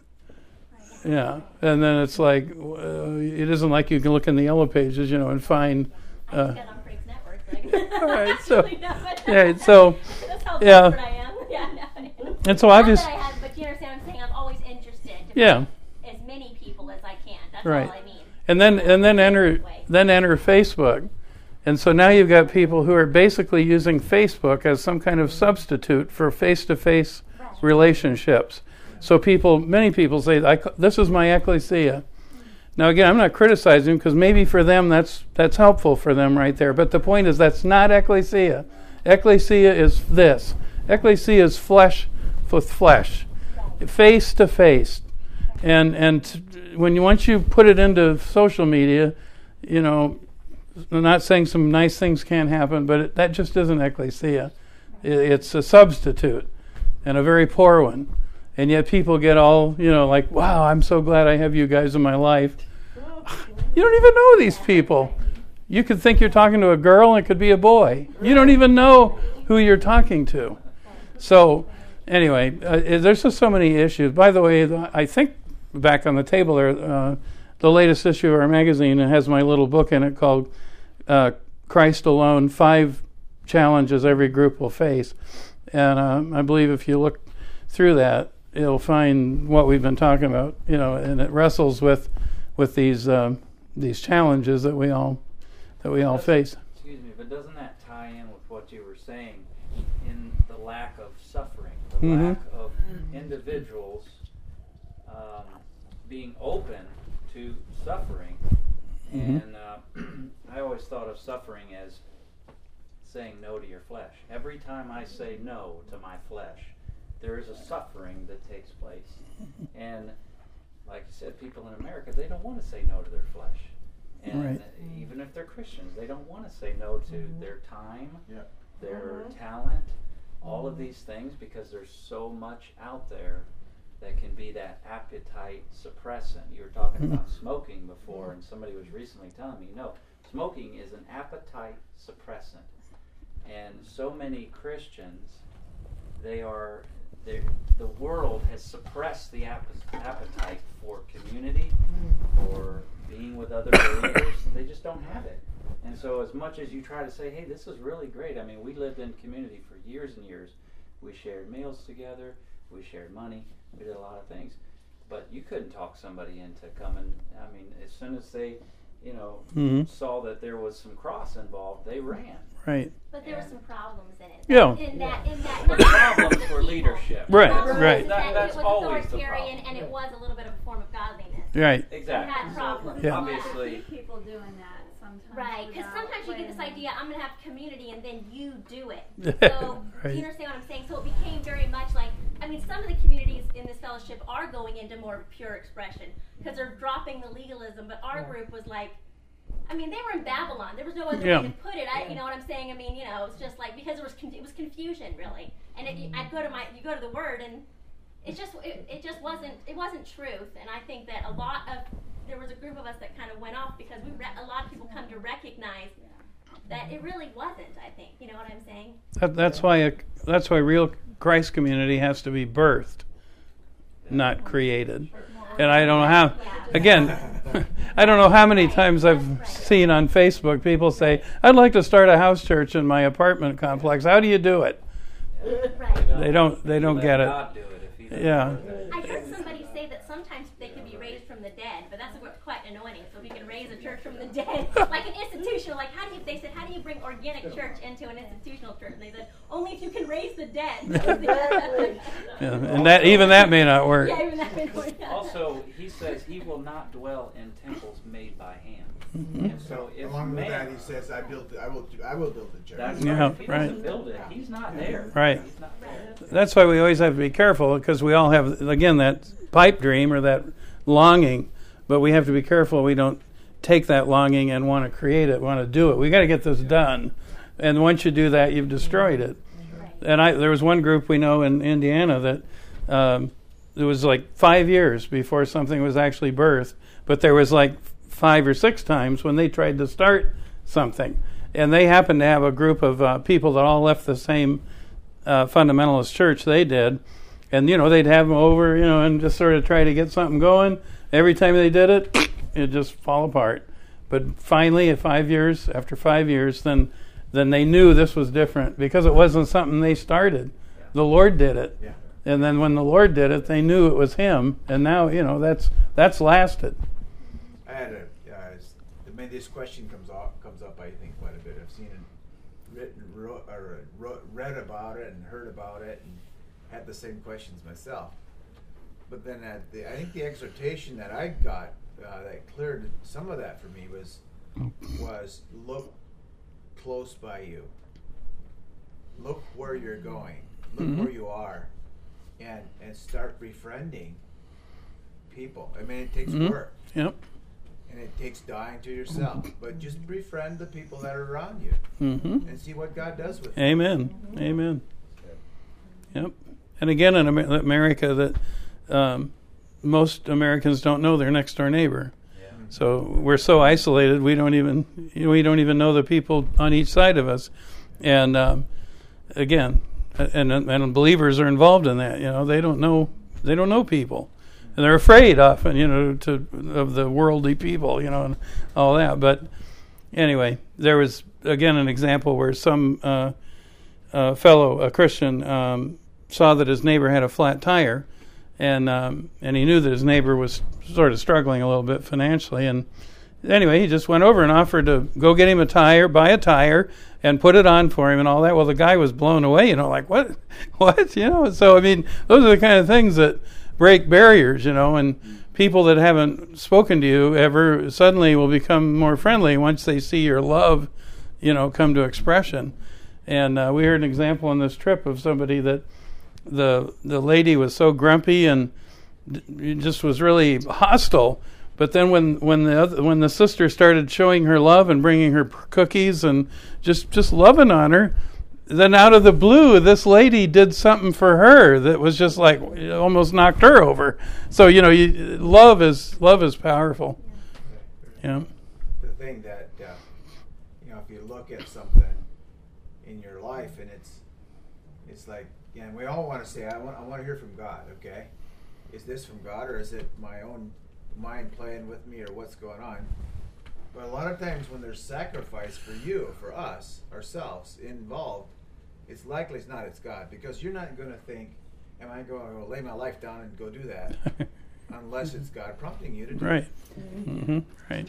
Yeah, and then it's like uh, it isn't like you can look in the yellow pages, you know, and find. Uh, I just got on Frank's network. So all right, so no, yeah, so that's how yeah, desperate I am. Yeah, no. and so Not obviously, that I have, but you understand what I'm saying. I'm always interested to yeah, meet as many people as I can. That's right. all I mean. And then and then enter then enter Facebook. And so now you've got people who are basically using Facebook as some kind of substitute for face-to-face relationships. So people, many people say, I, this is my ecclesia. Now again, I'm not criticizing because maybe for them that's that's helpful for them right there. But the point is that's not ecclesia. Ecclesia is this. Ecclesia is flesh with flesh, face-to-face. And and when you once you put it into social media, you know, I'm not saying some nice things can't happen, but it, that just isn't ecclesia. It, it's a substitute, and a very poor one. And yet people get all, you know, like, wow, I'm so glad I have you guys in my life. You don't even know these people. You could think you're talking to a girl, and it could be a boy. You don't even know who you're talking to. So, anyway, uh, there's just so many issues. By the way, I think back on the table there, uh, the latest issue of our magazine, it has my little book in it called uh, Christ Alone, Five Challenges Every Group Will Face. And uh, I believe if you look through that, you'll find what we've been talking about, you know, and it wrestles with with these um, these challenges that we all that we all face. Excuse me, but doesn't that tie in with what you were saying in the lack of suffering, the Mm-hmm. lack of individuals um, being open to suffering? Mm-hmm. And uh, I always thought of suffering as saying no to your flesh. Every time I say no to my flesh, there is a suffering that takes place. And like you said, people in America, they don't want to say no to their flesh. And Right. even if they're Christians, they don't want to say no to their time, Yeah. their talent, all of these things, because there's so much out there that can be that appetite suppressant. You were talking about smoking before, and somebody was recently telling me, no, smoking is an appetite suppressant. And so many Christians, they are, they're- the world has suppressed the ap- appetite for community, for being with other believers. They just don't have it. And so as much as you try to say, hey, this is really great. I mean, we lived in community for years and years. We shared meals together. We shared money. We did a lot of things. But you couldn't talk somebody into coming. I mean, as soon as they, you know, Mm-hmm. saw that there was some cross involved, they ran. Right. But there were some problems in it. Yeah. In that, in that, The not just problems the were people. leadership. Right, The problem right. was That- that that's it was always the authoritarian, problem. and it was a little bit of a form of godliness. Right. Exactly. Had problems. Yeah. Obviously. People doing that sometimes. Right, because without sometimes you get this letting- idea, I'm going to have community, and then you do it. Right. So, do you understand what I'm saying? So it became very much like, I mean, some of the communities in this fellowship are going into more pure expression, because they're dropping the legalism, but our group was like, I mean, they were in Babylon. There was no other Yeah. way to put it. I, you know what I'm saying? I mean, you know, it's just like, because it was con- it was confusion, really. And it, I go to my, you go to the Word, and it just it, it just wasn't it wasn't truth. And I think that a lot of there was a group of us that kind of went off because we re- a lot of people come to recognize that it really wasn't. I think, you know what I'm saying? That, that's why a, that's why real Christ community has to be birthed, not created. And I don't know how. Again, I don't know how many times I've seen on Facebook people say, "I'd like to start a house church in my apartment complex." How do you do it? Right. They don't. They don't Let get it. God do it if he doesn't Yeah. do it. I heard somebody say that sometimes they can be raised from the dead, but that's quite annoying. So if you can raise a church from the dead, like an institutional, like how do you? They said, how do you bring organic church into an institutional church? And they said, only if you can raise the dead. Yeah, and that even that may not work. Yeah, even that may not work. Also, he says he will not dwell in temples made by hand. Mm-hmm. And so So if along with man, that, he says, "I built. I will. I will build the church." that's Yeah, right. If he right. doesn't build it, he's not there. Right. He's not there. That's why we always have to be careful, because we all have, again, that pipe dream or that longing, but we have to be careful we don't take that longing and want to create it, want to do it. We got to get this done, and once you do that, you've destroyed it. And I, there was one group we know in Indiana that um, it was like five years before something was actually birthed, but there was like five or six times when they tried to start something, and they happened to have a group of uh, people that all left the same uh, fundamentalist church they did, and you know they'd have them over, you know, and just sort of try to get something going. Every time they did it, it'd just fall apart. But finally, at five years, after five years, then then they knew this was different, because it wasn't something they started. The Lord did it. Yeah. And then when the Lord did it, they knew it was Him. And now, you know, that's that's lasted. I had a. Uh, s- I mean, this question comes up. Comes up. I think quite a bit. I've seen it written, wrote, or wrote, read about it, and heard about it, and had the same questions myself. But then, at the, I think the exhortation that I got uh, that cleared some of that for me was was look close by you. Look where you're going. Look Mhm. where you are, and and start befriending people. I mean, it takes Mhm. work. Yep. and it takes dying to yourself. But just befriend the people that are around you Mm-hmm. and see what God does with them. Amen. Amen. Yep. And again, in Amer- America, that um, most Americans don't know their next door neighbor. Yeah. So we're so isolated, we don't even we don't even know the people on each side of us. And um, again, and and believers are involved in that. You know, they don't know they don't know people, and they're afraid often. You know, to of the worldly people. You know, and all that. But anyway, there was again an example where some uh, uh, fellow, a Christian, um, saw that his neighbor had a flat tire, and um, and he knew that his neighbor was sort of struggling a little bit financially. And anyway, he just went over and offered to go get him a tire, buy a tire, and put it on for him and all that. Well, the guy was blown away, you know, like, what? What? You know, so, I mean, those are the kind of things that break barriers, you know, and people that haven't spoken to you ever suddenly will become more friendly once they see your love, you know, come to expression. And uh, we heard an example on this trip of somebody that the the lady was so grumpy and d- just was really hostile. But then when when the other, when the sister started showing her love and bringing her p- cookies and just just loving on her, then out of the blue, this lady did something for her that was just like it almost knocked her over. So you know, you, love is love is powerful. Yeah. The thing that uh, you know, if you look at something in your life and it's it's like, yeah, and we all want to say, I want I want to hear from God. Okay, is this from God or is it my own mind playing with me or what's going on? But a lot of times when there's sacrifice for you, for us, ourselves involved, it's likely it's not, it's God, because you're not going to think, am I going to go lay my life down and go do that unless it's God prompting you to do Right. it. Mm-hmm. Right.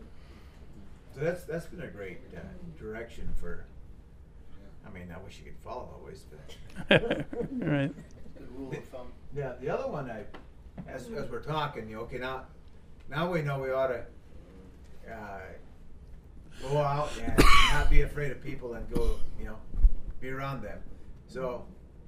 So that's that's been a great uh, direction for, I mean, I wish you could follow always, but Right. Good rule of thumb. yeah, the other one, I, as as we're talking, you know, okay, now now we know we ought to uh, go out and not be afraid of people and go, you know, be around them. So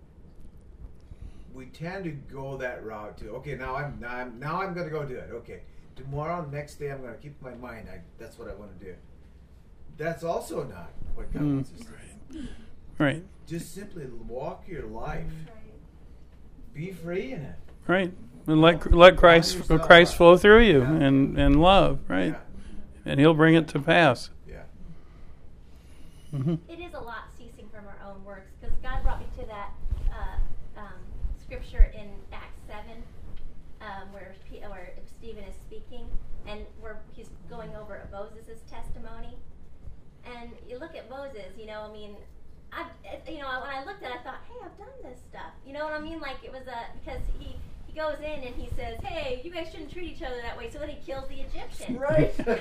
we tend to go that route too. Okay, now I'm now I'm now I'm going to go do it. Okay, tomorrow, next day, I'm going to keep my mind. I, that's what I want to do. That's also not what God Mm, wants us to do. Right. Just simply walk your life. Be free in it. Right. And let let Christ yourself Christ up. flow through you Yeah. and, and love, right? Yeah. And He'll bring it to pass. Yeah. Mm-hmm. It is a lot ceasing from our own works, because God brought me to that uh, um, scripture in Acts seven, um, where P- where Stephen is speaking, and where he's going over Moses' testimony. And you look at Moses, you know, I mean, I, you know, when I looked at it, I thought, hey, I've done this stuff. You know what I mean? Like, it was a, because he, he goes in and he says, hey, you guys shouldn't treat each other that way. So then he kills the Egyptian. Right. That's,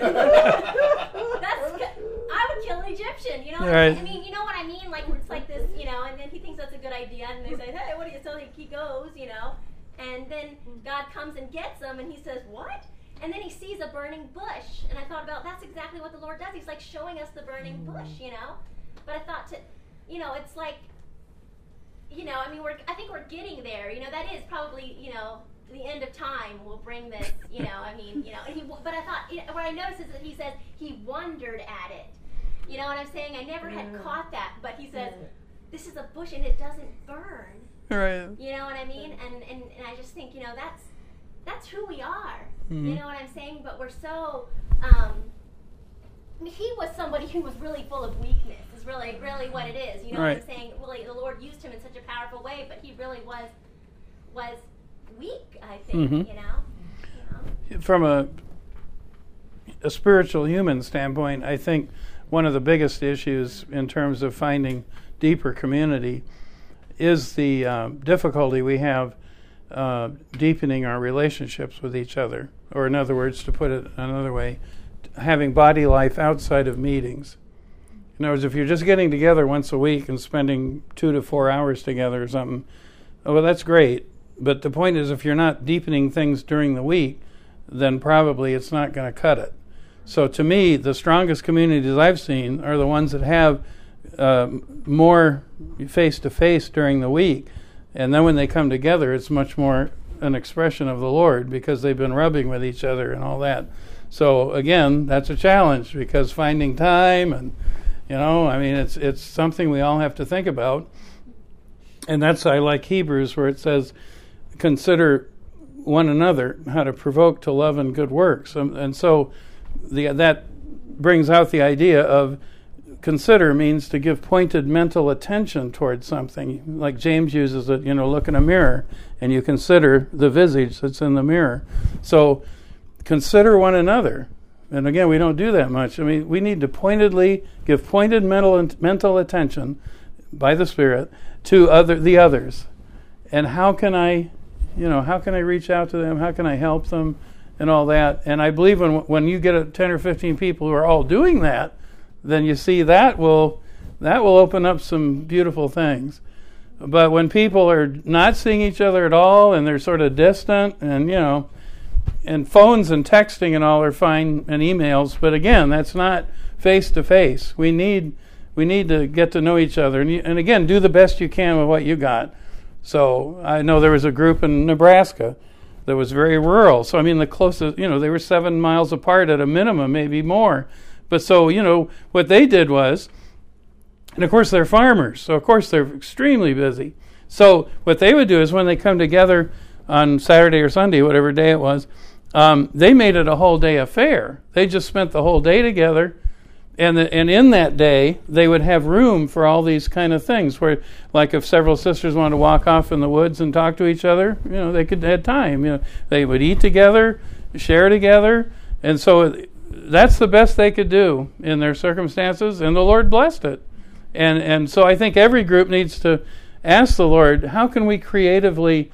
I would kill an Egyptian, you know? Right. I mean, you know what I mean? Like, it's like this, you know, and then he thinks that's a good idea, and they say, hey, what do you, so he goes, you know, and then God comes and gets him, and he says, what? And then he sees a burning bush, and I thought about, that's exactly what the Lord does. He's like showing us the burning bush, you know? But I thought to, you know, it's like, you know, I mean, we're, I think we're getting there, you know, that is probably, you know, the end of time will bring this, you know, I mean, you know, and he, but I thought, you know, what I noticed is that he says he wondered at it. You know what I'm saying? I never had Mm. caught that, but he says, this is a bush and it doesn't burn. Right. You know what I mean? And, and, and I just think, you know, that's that's who we are. Mhm. You know what I'm saying? But we're so, um, I mean, he was somebody who was really full of weakness, is really, really what it is. You know Right. what I'm saying? Really, the Lord used him in such a powerful way, but he really was, was weak, I think, Mhm. you know? You know? From a a spiritual human standpoint, I think one of the biggest issues in terms of finding deeper community is the uh, difficulty we have uh, deepening our relationships with each other. Or in other words, to put it another way, having body life outside of meetings. In other words, if you're just getting together once a week and spending two to four hours together or something, oh, well, that's great. But the point is, if you're not deepening things during the week, then probably it's not going to cut it. So to me, the strongest communities I've seen are the ones that have uh, more face-to-face during the week. And then when they come together, it's much more an expression of the Lord because they've been rubbing with each other and all that. So again, that's a challenge because finding time and, you know, I mean, it's it's something we all have to think about. And that's, I like Hebrews where it says, consider one another how to provoke to love and good works. And, and so the, that brings out the idea of consider means to give pointed mental attention towards something. Like James uses it, you know, look in a mirror and you consider the visage that's in the mirror. So consider one another. And again, we don't do that much. I mean, we need to pointedly give pointed mental mental attention by the Spirit to other the others. And how can I, you know, how can I reach out to them? How can I help them and all that? And I believe when when you get a ten or fifteen people who are all doing that, then you see that will that will open up some beautiful things. But when people are not seeing each other at all and they're sort of distant and, you know, and phones and texting and all are fine and emails, but again, that's not face to face. We need we need to get to know each other and, you, and again, do the best you can with what you got. So I know there was a group in Nebraska that was very rural. So I mean, the closest, you know, they were seven miles apart at a minimum, maybe more. But so, you know, what they did was, and of course they're farmers, so of course they're extremely busy. So what they would do is when they come together on Saturday or Sunday, whatever day it was, um, they made it a whole day affair. They just spent the whole day together, and the, and in that day they would have room for all these kind of things. Where, like, if several sisters wanted to walk off in the woods and talk to each other, you know, they could have time. You know, they would eat together, share together, and so that's the best they could do in their circumstances, and the Lord blessed it. And and so I think every group needs to ask the Lord, how can we creatively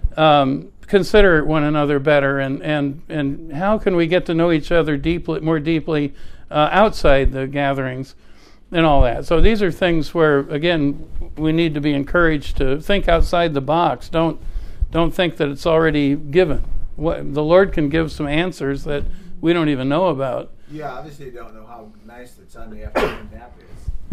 um, consider one another better, and, and, and how can we get to know each other deeply, more deeply uh, outside the gatherings and all that. So these are things where, again, we need to be encouraged to think outside the box. Don't don't think that it's already given. What, the Lord can give some answers that we don't even know about. You obviously don't know how nice the Sunday afternoon nap is.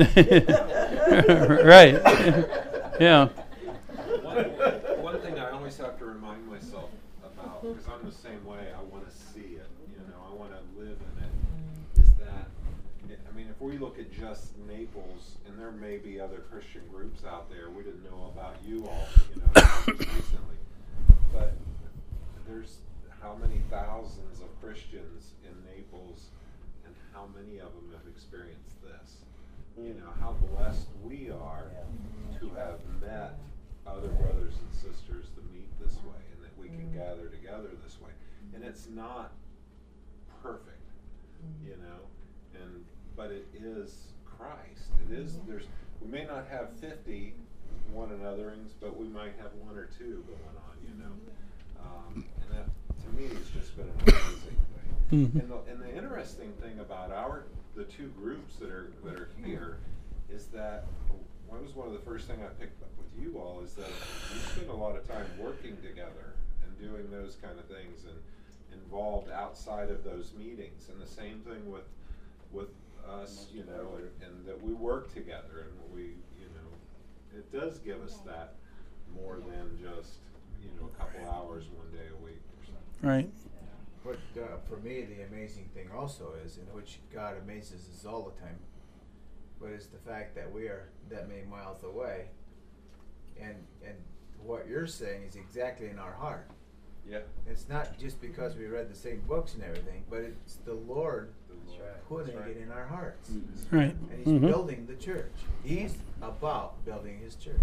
Right. Yeah. One, one thing I always have to remind myself about, because I'm the same way, I want to see it, you know, I want to live in it, is that, I mean, if we look at just Naples, and there may be other Christian groups out there, we didn't know about you all, you know, just recently, but there's how many thousands of Christians in Naples, and how many of them have experienced this? You know, how blessed we are to have met other brothers and sisters to meet this way, and that we can gather together this way. And it's not perfect, you know, and but it is Christ. It is, there's, we may not have fifty one anotherings, but we might have one or two going on, you know. Um, and that, to me, has just been an amazing thing. Mm-hmm. And, the, and the interesting thing about our, the two groups that are that are here, is that what was one of the first things I picked up with you all is that you spend a lot of time working together and doing those kind of things and involved outside of those meetings. And the same thing with with us, you know, and, and that we work together, and we, you know, it does give us that more than just, you know, a couple hours one day a week or something. Right. But uh, for me, the amazing thing also is, in which God amazes us all the time, but it's the fact that we are that many miles away, and and what you're saying is exactly in our heart. Yeah. It's not just because we read the same books and everything, but it's the Lord That's right. putting That's right. it in our hearts. Mm-hmm. Right. And He's Mm-hmm. building the church. He's about building His church.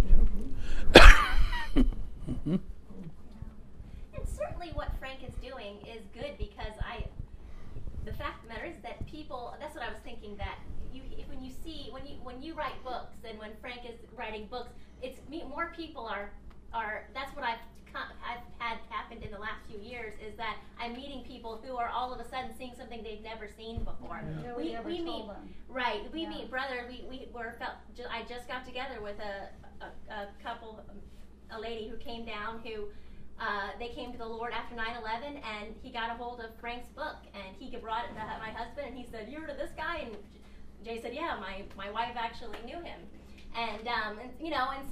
Mm-hmm. And certainly what Frank is doing is good, because I, the fact of the matter is that people, that's what I was thinking, that you, if, when you see, when you when you write books, and when Frank is writing books, it's more people are, are that's what I've, I've had happened in the last few years, is that I'm meeting people who are all of a sudden seeing something they've never seen before. Yeah. We, we, we told meet, them. right, we Yeah. meet brother, we, we were, felt, ju- I just got together with a, a, a couple, a lady who came down who, Uh, they came to the Lord after nine eleven, and he got a hold of Frank's book, and he brought it to my husband, and he said, "You heard of this guy?" And Jay said, "Yeah, my, my wife actually knew him." And, um, and you know, and so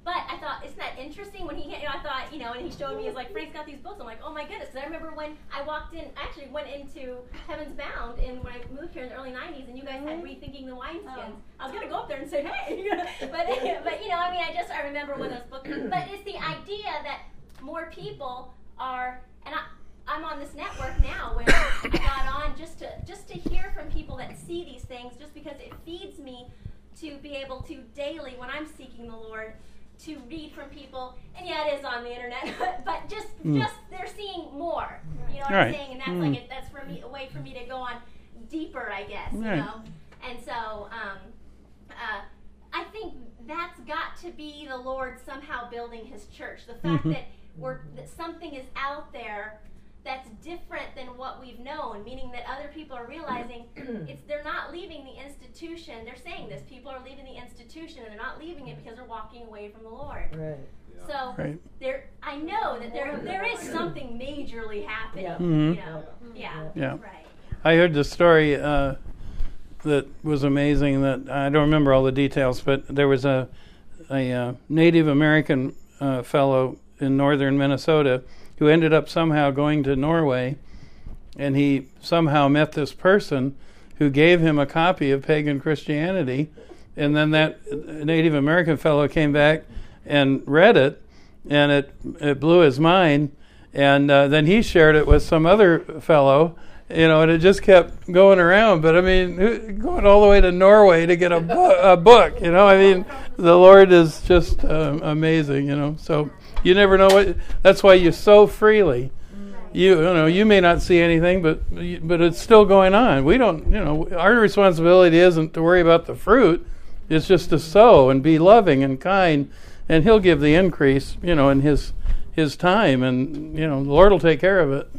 but I thought, isn't that interesting? When he, you know, I thought, you know, and he showed me, he's like, Frank's got these books. I'm like, oh my goodness. Because I remember when I walked in, I actually went into Heaven's Bound, and when I moved here in the early nineties, and you guys had Rethinking the Wineskins. Oh. I was going to go up there and say, hey. but, but, you know, I mean, I just, I remember when those books, but it's the idea that more people are, and I, I'm on this network now where I got on just to just to hear from people that see these things, just because it feeds me to be able to daily, when I'm seeking the Lord, to read from people. And yeah, it is on the internet, but just mm. just they're seeing more. You know what right. I'm saying? And that's mm. like a, that's for me a way for me to go on deeper, I guess. You right. know. And so um, uh, I think that's got to be the Lord somehow building His church. The fact mm-hmm. that we're that something is out there that's different than what we've known, meaning that other people are realizing it's they're not leaving the institution. They're saying this. People are leaving the institution, and they're not leaving it because they're walking away from the Lord. Right. Yeah. So right. there, I know that there there is something majorly happening. Yeah. Mm-hmm. You know? Yeah. Yeah. Right. I heard the story uh, that was amazing. That I don't remember all the details, but there was a a uh, Native American uh, fellow in northern Minnesota who ended up somehow going to Norway, and he somehow met this person who gave him a copy of Pagan Christianity, and then that Native American fellow came back and read it, and it it blew his mind, and uh, then he shared it with some other fellow, you know, and it just kept going around. But I mean, going all the way to Norway to get a, bu- a book, you know, I mean, the Lord is just uh, amazing, you know, so you never know what. That's why you sow freely. You, you know, you may not see anything, but but it's still going on. We don't, you know, our responsibility isn't to worry about the fruit. It's just to sow and be loving and kind, and He'll give the increase, you know, in His His time, and you know, the Lord will take care of it.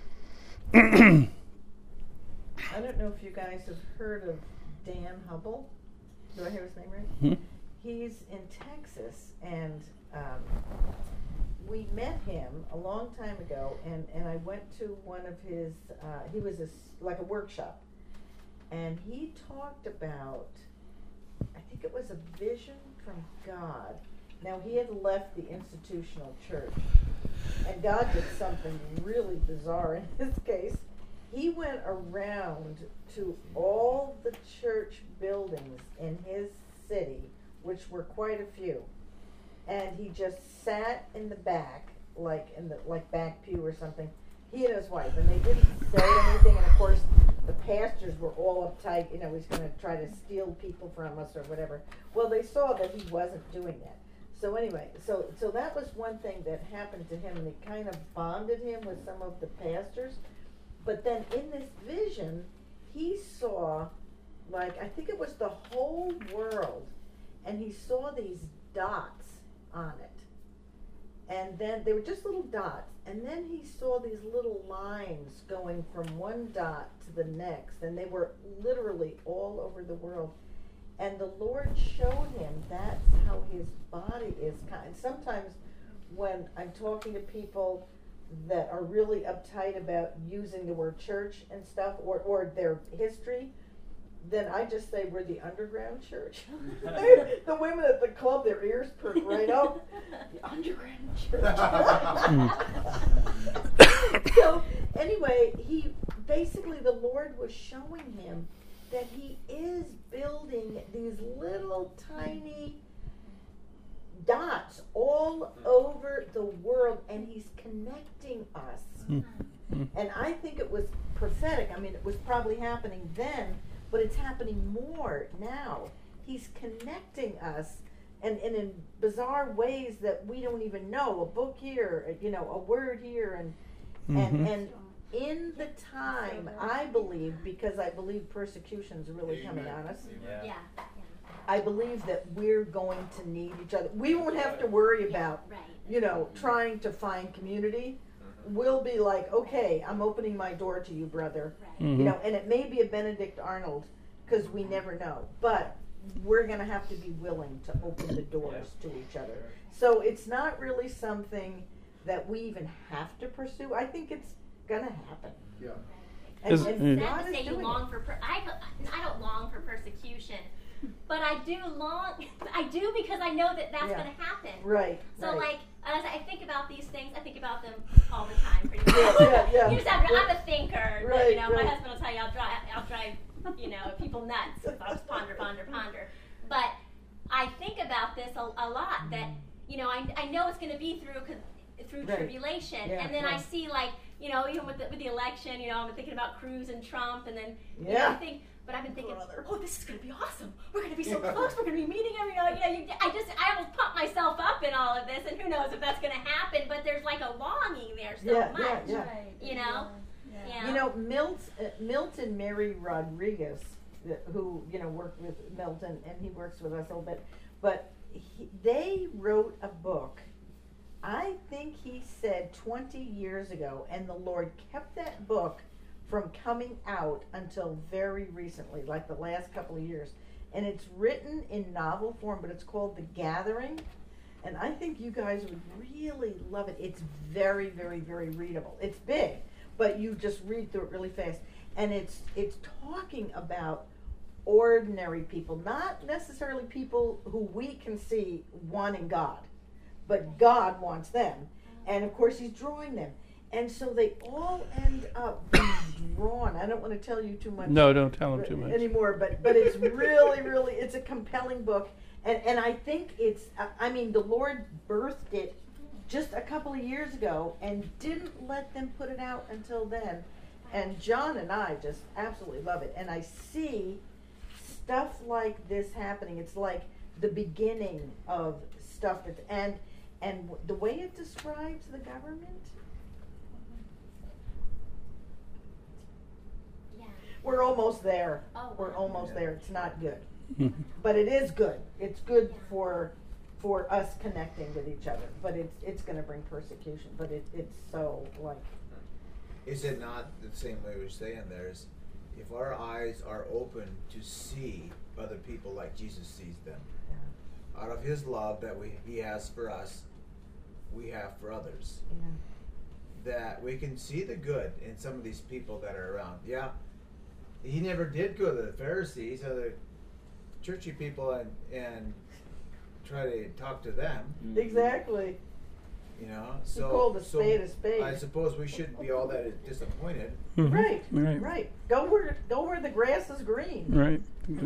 I don't know if you guys have heard of Dan Hubble. Do I hear his name right? Mm-hmm. He's in Texas, and um, we met him a long time ago, and, and I went to one of his, uh, he was a, like a workshop, and he talked about, I think it was a vision from God. Now, he had left the institutional church, and God did something really bizarre in his case. He went around to all the church buildings in his city, which were quite a few, and he just sat in the back, like in the like back pew or something, he and his wife, and they didn't say anything, and of course the pastors were all uptight, you know, he's going to try to steal people from us or whatever. Well, they saw that he wasn't doing that. So anyway, so so that was one thing that happened to him, and it kind of bonded him with some of the pastors. But then in this vision, he saw, like, I think it was the whole world, and he saw these dots on it. And then they were just little dots, and then he saw these little lines going from one dot to the next, and they were literally all over the world. And the Lord showed him that's how his body is kind. Sometimes when I'm talking to people that are really uptight about using the word church and stuff, or, or their history, then I just say we're the underground church. The women at the club, their ears perk right up. The underground church. So anyway, he basically, the Lord was showing him that He is building these little tiny dots all over the world, and He's connecting us. Mm-hmm. And I think it was prophetic. I mean, it was probably happening then, but it's happening more now. He's connecting us, and, and in bizarre ways that we don't even know. A book here, you know, a word here, and mm-hmm. and and in the time, I believe, because I believe persecution's really coming on us. Yeah. yeah. I believe that we're going to need each other. We won't have to worry about, right. you know, trying to find community. We'll be like, okay, I'm opening my door to you, brother. Right. Mm-hmm. You know, and it may be a Benedict Arnold, because we never know. But we're going to have to be willing to open the doors to each other. So it's not really something that we even have to pursue. I think it's going to happen. Yeah. And, Is- and Not God to is say you doing long it. for per- I, I don't long for persecution, but I do long. I do because I know that that's Yeah. going to happen. Right. So right. like as I think about these things, I think about them all the time. Pretty much. Yeah, yeah, yeah. You just have to, I'm a thinker. But, Right, you know, my right. husband will tell you I'll drive. I'll drive. You know, people nuts if I just ponder, ponder, ponder. But I think about this a, a lot. That you know, I, I know it's going to be through through Right. tribulation, Yeah, and then yeah. I see like you know even with the, with the election, you know, I'm thinking about Cruz and Trump, and then you know, Yeah. I think. But I've been thinking, oh, this is going to be awesome. We're going to be so close. We're going to be meeting every, you know, you know, you, I just, I almost pump myself up in all of this, and who knows if that's going to happen. But there's like a longing there so Yeah, much, yeah, yeah. Right. you know. Yeah. Yeah. You know, Milt, uh, Milton Mary Rodriguez, uh, who, you know, worked with Milton, and he works with us a little bit, but he, they wrote a book, I think he said twenty years ago, and the Lord kept that book from coming out until very recently, like the last couple of years. And it's written in novel form, but it's called The Gathering. And I think you guys would really love it. It's very, very, very readable. It's big, but you just read through it really fast. And it's it's talking about ordinary people, not necessarily people who we can see wanting God, but God wants them. And of course he's drawing them. And so they all end up being drawn. I don't want to tell you too much. No, don't tell them too much. Anymore, but but it's really, really, it's a compelling book. And and I think it's, I mean, the Lord birthed it just a couple of years ago and didn't let them put it out until then. And John and I just absolutely love it. And I see stuff like this happening. It's like the beginning of stuff that's, and, and the way it describes the government, Yeah. we're almost there. Oh, We're wow. almost Yeah. there. It's not good. But it is good. It's good for for us connecting with each other. But it's it's going to bring persecution. But it, it's so like Is it not the same way we're saying there's, if our eyes are open to see other people like Jesus sees them, yeah, out of his love that we he has for us, we have for others, yeah, that we can see the good in some of these people that are around. Yeah, he never did go to the Pharisees or the churchy people and and try to talk to them. exactly. You know, He so called a so spade a spade. I suppose we shouldn't be all that disappointed. Mhm. Right, Right. right. Go where go where the grass is green. Right.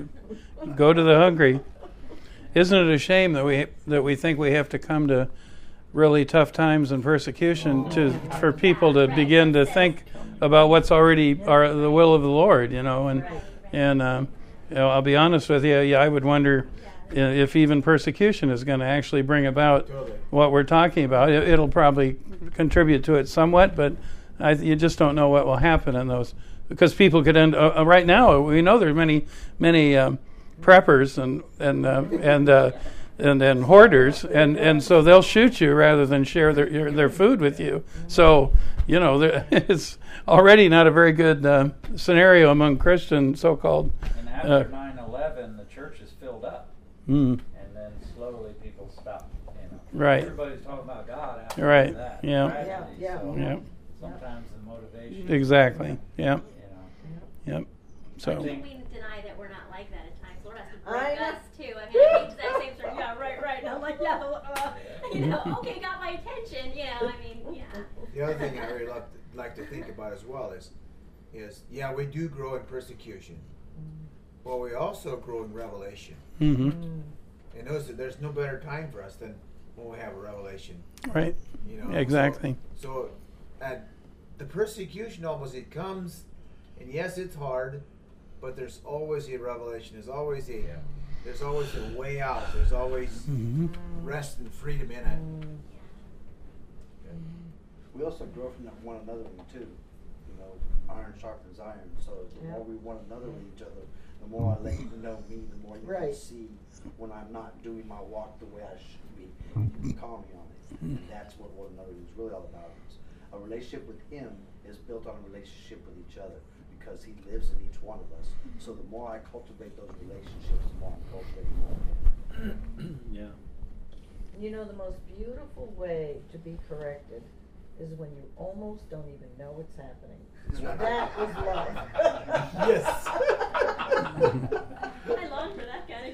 Go to the hungry. Isn't it a shame that we that we think we have to come to really tough times and persecution to for people to begin to think about what's already our, the will of the Lord, you know, and and um, you know, I'll be honest with you, yeah, I would wonder if even persecution is going to actually bring about Totally. what we're talking about. It, it'll probably contribute to it somewhat, but I, you just don't know what will happen in those, because people could end. Uh, right now, we know there's many many um, preppers and and uh, and. Uh, And then hoarders, and, and so they'll shoot you rather than share their your, their food with you. So, you know, there, it's already not a very good uh, scenario among Christian so-called. And Uh, after nine eleven, the church is filled up, Mm, and then slowly people stop. You know, Right. Everybody's talking about God after Right, that. yeah. tragedy, Yeah, yeah. So yeah, sometimes the motivation. exactly. Yeah, You know. yep. I So, think we deny that we're not like that at times. Lord has to I break know. us too. I mean, I think that same sort of, yeah, right, right. And I'm like, yeah, uh, you know, okay, got my attention. You know, I mean, yeah. The other thing I really like to, like to think about as well is, is yeah, we do grow in persecution, but we also grow in revelation. hmm And notice that there's no better time for us than when we have a revelation. right, You know, exactly. So, so and the persecution almost it comes, and yes, it's hard, but there's always a revelation. There's always a there's always a way out. There's always hmm rest and freedom in it. We also grow from that one another one too. You know, iron sharpens iron. So the Yeah. more we one another with each other, the more I let you know me, the more you Right. can see when I'm not doing my walk the way I should be. You can call me on it. And that's what one another is really all about. Is a relationship with Him is built on a relationship with each other because He lives in each one of us. So the more I cultivate those relationships, the more I'm cultivating more of Him. Yeah. You know, the most beautiful way to be corrected is when you almost don't even know what's happening. That is love. Yes. I long for that kind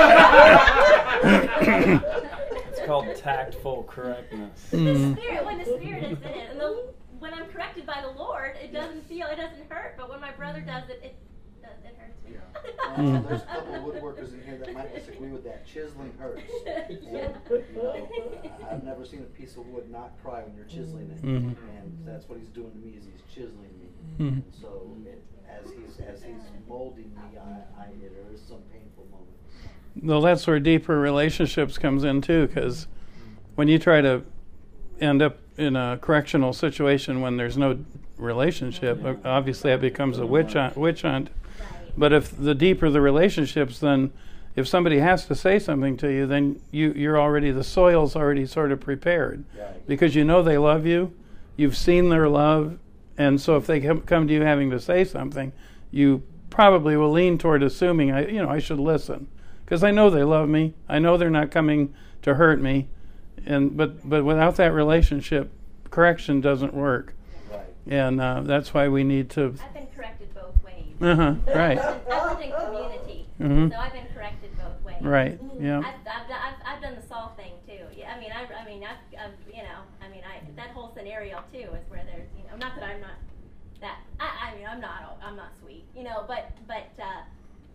of correction. It's called tactful correctness. The spirit, when the spirit is in it, and the, when I'm corrected by the Lord, it doesn't feel, it doesn't hurt. But when my brother does it, it does, it hurts me. Yeah. Um, there's a couple of woodworkers in here that might disagree with that. Chiseling hurts. And, you know, I- I've never seen a piece of wood not cry when you're chiseling it, Mhm. and that's what he's doing to me. Is he's chiseling me. Mhm. And so it, as he's as he's molding me, I, I there is some painful moments. Well, that's where deeper relationships comes in too, because when you try to end up in a correctional situation when there's no relationship, obviously that becomes a witch hunt. Witch hunt. But if the deeper the relationships, then if somebody has to say something to you, then you, you're already, the soil's already sort of prepared. Right. Because you know they love you, you've seen their love, and so if they come, come to you having to say something, you probably will lean toward assuming, I, you know, I should listen. Because I know they love me, I know they're not coming to hurt me, and but, but without that relationship, correction doesn't work. Right. And uh, that's why we need to... I've been corrected both ways. Uh-huh, right. I lived in community, Mhm. so I've been corrected both ways. Right, yeah. I've, I've, done- I've, I've done the Saul thing too. Yeah, I mean, I, I mean, I've, I've, you know, I mean, I that whole scenario too is where there's, you know, not that I'm not that. I, I mean, I'm not, I'm not sweet, you know, but, but, uh,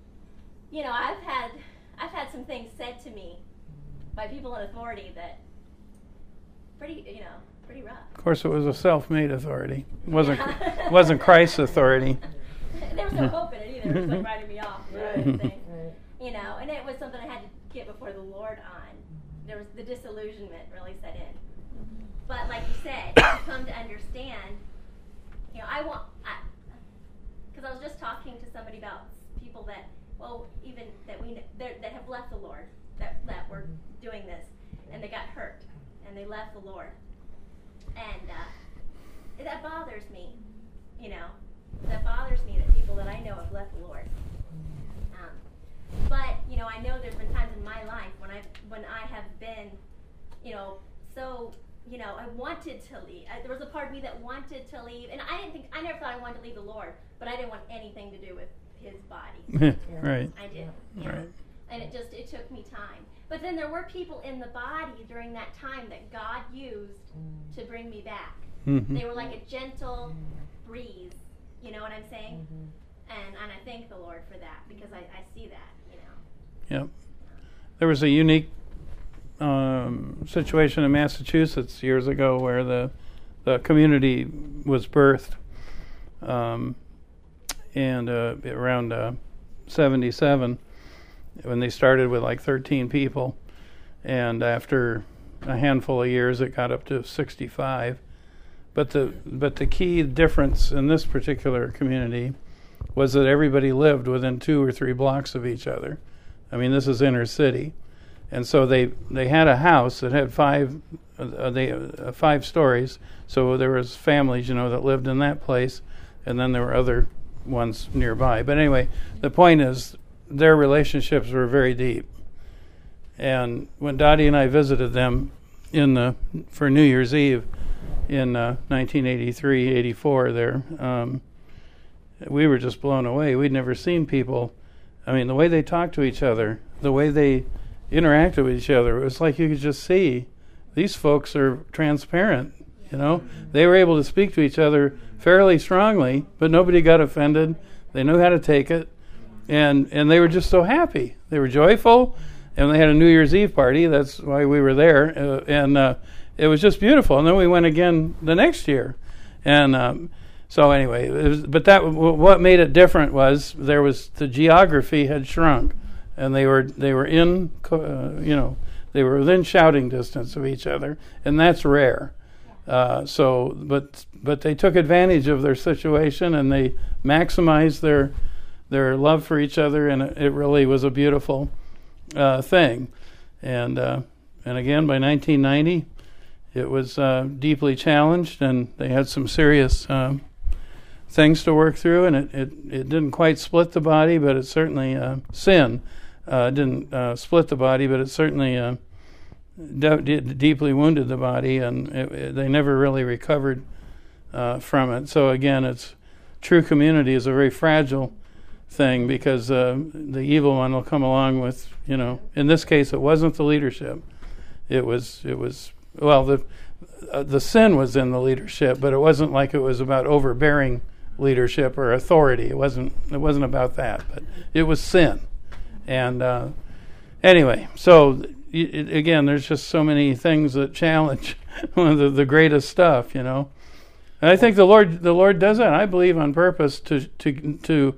you know, I've had, I've had some things said to me by people in authority that pretty, you know, pretty rough. Of course, it was a self-made authority. It wasn't wasn't Christ's authority. There was no hope in it either. It was like writing me off, you know, Right. kind of thing. Right. You know, and it was something I had to get before the Lord on. There was the disillusionment really set in. But like you said, you come to understand. You know, I want, because I, I was just talking to somebody about people that, well, even that we kn- that that have left the Lord, that that were doing this, and they got hurt, and they left the Lord, and uh, that bothers me. You know, that bothers me that people that I know have left the Lord. Um, but you know, I know there's been times in my life when I when I have been, you know, so you know, I wanted to leave. I, there was a part of me that wanted to leave, and I didn't think I never thought I wanted to leave the Lord, but I didn't want anything to do with His body. Right. I did, you know, Right. and it just it took me time. But then there were people in the body during that time that God used to bring me back. Mhm. They were like a gentle breeze. You know what I'm saying? And and I thank the Lord for that because I, I see that, you know. Yep. There was a unique um, situation in Massachusetts years ago where the the community was birthed, um, and uh, around uh, seventy-seven, when they started with like thirteen people, and after a handful of years, it got up to sixty-five. But the but the key difference in this particular community was that everybody lived within two or three blocks of each other. I mean, this is inner city, and so they they had a house that had five uh, they uh, five stories. So there was families, you know, that lived in that place, and then there were other ones nearby. But anyway, the point is their relationships were very deep. And when Dottie and I visited them in the for New Year's Eve in uh, nineteen eighty-three, eighty-four, there. Um, we were just blown away. We'd never seen people. I mean, the way they talked to each other, the way they interacted with each other, it was like you could just see these folks are transparent, you know. They were able to speak to each other fairly strongly, but nobody got offended. They knew how to take it, and and they were just so happy. They were joyful, and they had a New Year's Eve party. That's why we were there, uh, and uh, it was just beautiful. And then we went again the next year, and um, so anyway, it was, but that w- what made it different was there was the geography had shrunk, and they were they were in uh, you know they were within shouting distance of each other, and that's rare. Uh, so, but but they took advantage of their situation, and they maximized their their love for each other, and it, it really was a beautiful uh, thing. And uh, and again, by nineteen ninety, it was uh, deeply challenged, and they had some serious um, things to work through, and it, it, it didn't quite split the body, but it certainly uh, sin uh, didn't uh, split the body, but it certainly uh, de- de- deeply wounded the body, and it, it, they never really recovered uh, from it. So again, it's true community is a very fragile thing because uh, the evil one will come along with, you know, in this case, it wasn't the leadership. It was, it was well, the uh, the sin was in the leadership, but it wasn't like it was about overbearing leadership or authority. It wasn't. It wasn't about that, but it was sin. And uh, anyway, so it, again, there's just so many things that challenge one of the, the greatest stuff, you know. And I think the Lord, the Lord does that. I believe on purpose to to to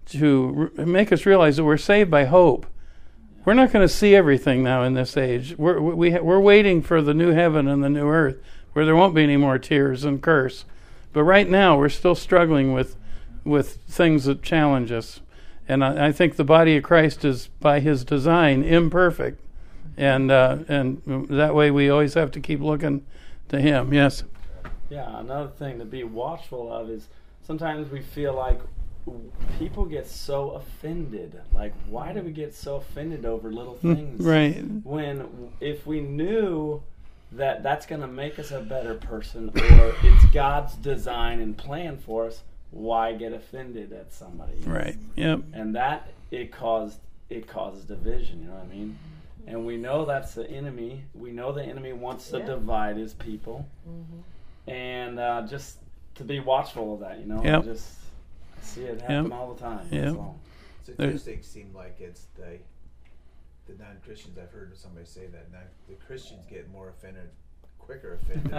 to make us realize that we're saved by hope. We're not going to see everything now in this age. We're we we're waiting for the new heaven and the new earth, where there won't be any more tears and curse. But right now, we're still struggling with with things that challenge us. And I, I think the body of Christ is, by His design, imperfect, and uh, and that way we always have to keep looking to Him. Yes. Yeah, another thing to be watchful of is sometimes we feel like people get so offended. Like, why do we get so offended over little things? Right. When if we knew that that's going to make us a better person, or it's God's design and plan for us, why get offended at somebody? Right. Yep. And that it caused it causes division. You know what I mean? And we know that's the enemy. We know the enemy wants to Yeah. divide his people, Mm-hmm. and uh, just to be watchful of that. You know, Yep. I just I see it happen Yep. all the time. Yep. That's all. Statistics seem like it's the the non-Christians. I've heard somebody say that non, the Christians get more offended, quicker offended,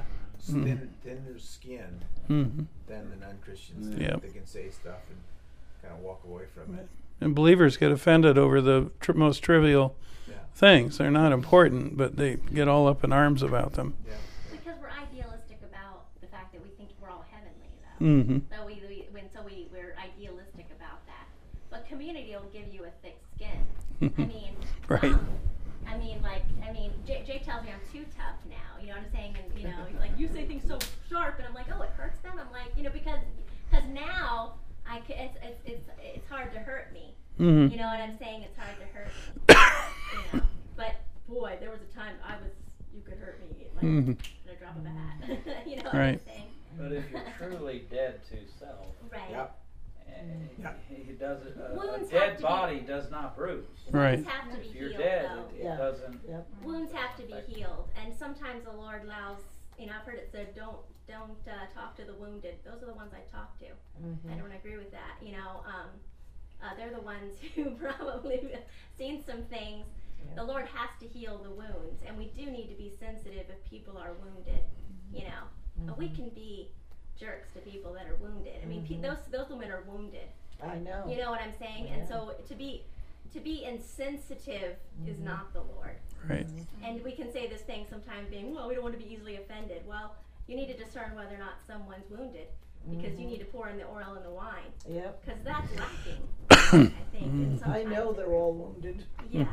thin, thinner skin Mm-hmm. than the non-Christians. Mm. They, Yep. they can say stuff and kind of walk away from it. And believers get offended over the tr- most trivial Yeah. things. They're not important, but they get all up in arms about them. Yeah. Because we're idealistic about the fact that we think we're all heavenly, though. Mm-hmm. So we, we when so we we're idealistic about that. But community will give you a thick skin. I mean, Right. um, I mean, like, I mean, Jay, Jay tells me I'm too tough now. You know what I'm saying? And you know, he's like, you say things so sharp, and I'm like, oh, it hurts them. I'm like, you know, because because now I c- it's, it's it's it's hard to hurt me. Mm-hmm. You know what I'm saying? It's hard to hurt me. You know, but boy, there was a time I was you could hurt me like Mhm. at a drop of a hat. You know what Right. I'm saying? But if you're truly dead to self, Right. Yep. and Yeah. he does it, a, a Wounds have dead to be- body does not bruise. Right. Wounds have to be If you're healed, dead, though. it, it Yeah. doesn't. Yep. Wounds have to be healed, and sometimes the Lord allows. You know, I've heard it said, "Don't, don't uh, talk to the wounded." Those are the ones I talk to. Mm-hmm. I don't agree with that. You know, um, uh, they're the ones who probably seen some things. Yeah. The Lord has to heal the wounds, and we do need to be sensitive if people are wounded. You know, uh, we can be jerks to people that are wounded. I mean, pe- Mhm. those those women are wounded. I know. You know what I'm saying? Yeah. And so to be to be insensitive is Mhm. not the Lord. Right. And we can say this thing sometimes being, well, we don't want to be easily offended. Well, you need to discern whether or not someone's wounded, because you Mhm. need to pour in the oil and the wine, Yep. because that's lacking. I think. And I know sometimes- they're all wounded. Yeah.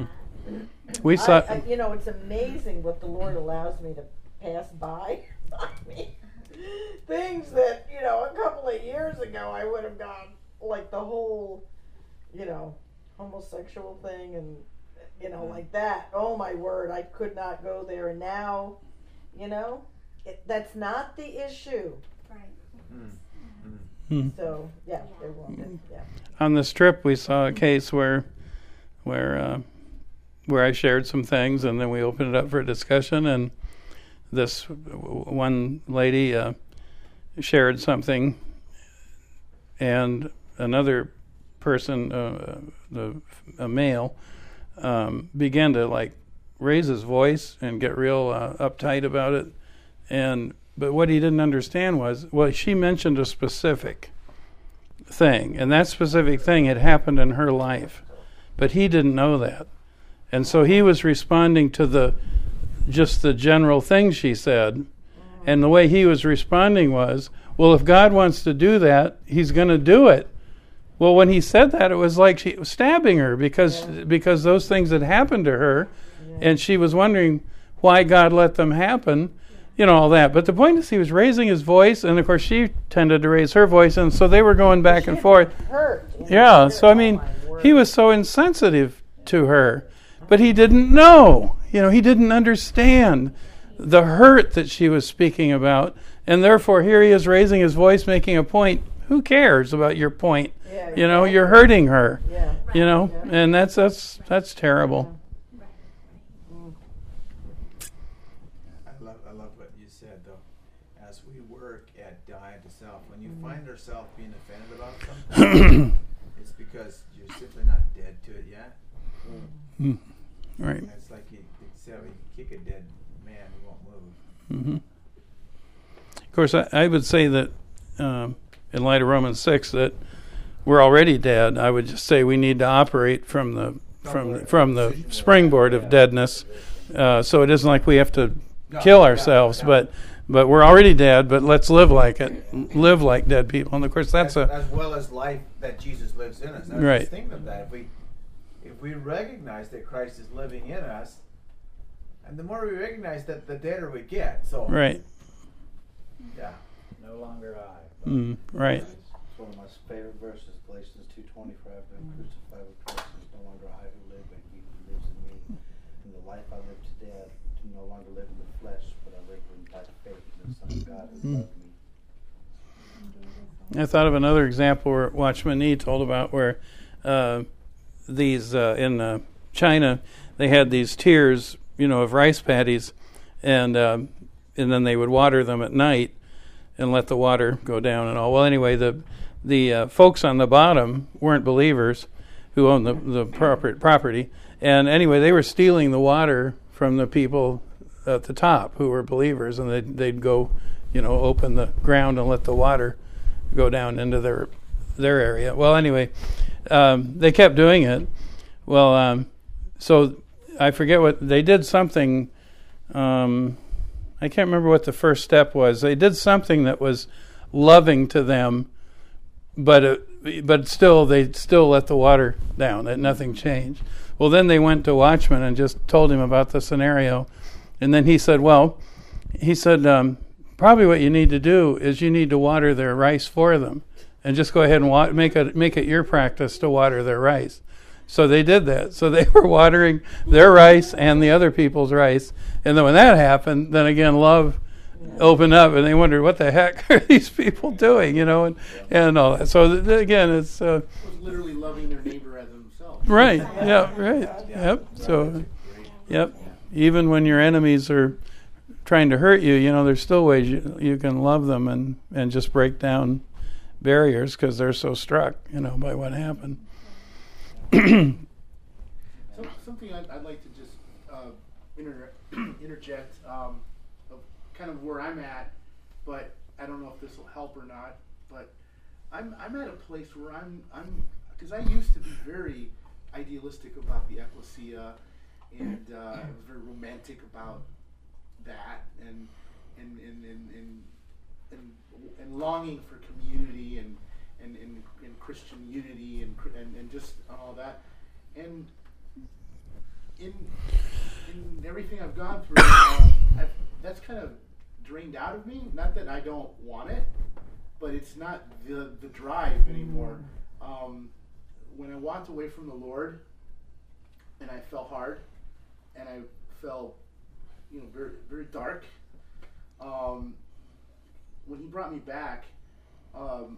We saw. I, I, you know, it's amazing what the Lord allows me to pass by. I mean, things that, you know, a couple of years ago I would have gone, like the whole, you know, homosexual thing and, you know, like that. Oh my word, I could not go there. And now, you know, it, that's not the issue. Right. Hmm. So, yeah, they're wounded. Yeah. On the strip, we saw a case where, where, uh, where I shared some things, and then we opened it up for discussion. And this w- one lady uh, shared something, and another person, uh, the a male, um, began to like raise his voice and get real uh, uptight about it. And but what he didn't understand was, well, she mentioned a specific thing, and that specific thing had happened in her life, but he didn't know that, and so he was responding to the just the general thing she said, and the way he was responding was, well, if God wants to do that, He's going to do it. Well, when he said that, it was like she was stabbing her because Yeah. because those things had happened to her, Yeah. and she was wondering why God let them happen. You know, all that. But the point is he was raising his voice, and of course she tended to raise her voice, and so they were going back and forth. Hurt. you know, Yeah, hurt. so I Oh, mean, my word. he was so insensitive to her, but he didn't know. You know, he didn't understand the hurt that she was speaking about, and therefore here he is raising his voice, making a point. Who cares about your point? Yeah, You know, exactly. you're hurting her. Yeah. You know, Yeah. and that's that's that's terrible. Mm. I love, I love what you said though. As we work at dying to self, when you find yourself being offended about something, it's because you're simply not dead to it yet. Mm. Right. And it's like you, it's how you kick a dead man, he won't move. hmm Of course, I, I would say that um, in light of Romans six that we're already dead. I would just say we need to operate from the from the, from the springboard of deadness. Uh, so it isn't like we have to kill ourselves, but but we're already dead. But let's live like it, live like dead people. And of course, that's as, a as well as life that Jesus lives in us. I was Right. just thinking of that. If we if we recognize that Christ is living in us, and the more we recognize that, the deader we get. So right, yeah. No longer I. mm, right, It's one of my favorite verses, Galatians two twenty. For I've been crucified with Christ, and it's no longer I who live, but He who lives in me. In the life I live today, I do no longer live in the flesh, but I live in by faith in the Son of God who Mm. loved me. I thought of another example where Watchman Nee told about where uh, these uh, in uh, China they had these tiers, you know, of rice paddies, and um, and then they would water them at night and let the water go down and all. Well, anyway, the the uh, folks on the bottom weren't believers who owned the the proper, property, and anyway, they were stealing the water from the people at the top who were believers, and they'd, they'd go, you know, open the ground and let the water go down into their their area. Well, anyway, um, they kept doing it. Well, um, so I forget what they did. Something um, I can't remember what the first step was. They did something that was loving to them, but it, but still they still let the water down. That nothing changed. Well, then they went to Watchman and just told him about the scenario, and then he said, "Well," he said. Um, Probably what you need to do is you need to water their rice for them, and just go ahead and wa- make it make it your practice to water their rice. So they did that. So they were watering their rice and the other people's rice, and then when that happened, then again love opened up, and they wondered what the heck are these people doing, you know, and and all that. So th- again, it's uh, It was literally loving their neighbor as themselves. right. Yeah. Right. Yep. So, yep. Even when your enemies are trying to hurt you, you know, there's still ways you, you can love them and, and just break down barriers because they're so struck, you know, by what happened. So, something I'd, I'd like to just uh, inter- interject, um, of kind of where I'm at, but I don't know if this will help or not. But I'm I'm at a place where I'm I'm because I used to be very idealistic about the ecclesia, and uh, I was very romantic about that, and and and and and, and, and longing for community and and, and, and Christian unity and, and and just all that, and in in everything I've gone through, uh, I've, that's kind of drained out of me. Not that I don't want it, but it's not the the drive anymore. Um, when I walked away from the Lord, and I fell hard, and I fell, you know, very very dark. Um, when He brought me back, um,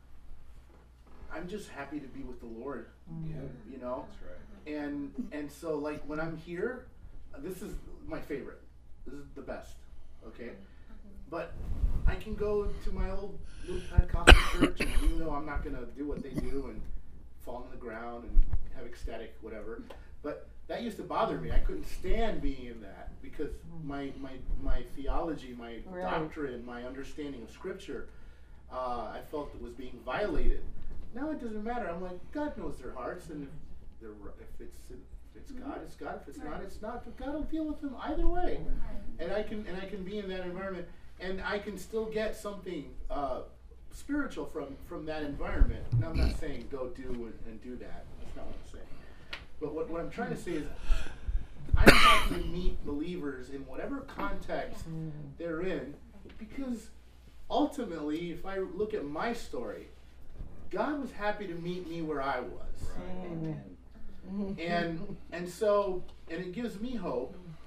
I'm just happy to be with the Lord. Yeah. You know, That's right. and and so like when I'm here, uh, this is my favorite. This is the best. Okay, but I can go to my old little Pentecostal church, and even though I'm not gonna do what they do and fall on the ground and have ecstatic whatever, but that used to bother me. I couldn't stand being in that because my my, my theology, my Right. doctrine, my understanding of Scripture, uh, I felt it was being violated. Now it doesn't matter. I'm like, God knows their hearts, and if they're if it's if it's God, it's God. If it's not, it's not. But God will deal with them either way, and I can and I can be in that environment, and I can still get something uh, spiritual from from that environment. Now I'm not saying go do and, and do that. That's not what I'm saying. But what, what I'm trying to say is, I'm happy to meet believers in whatever context they're in, because ultimately, if I look at my story, God was happy to meet me where I was. Amen. And and so, and it gives me hope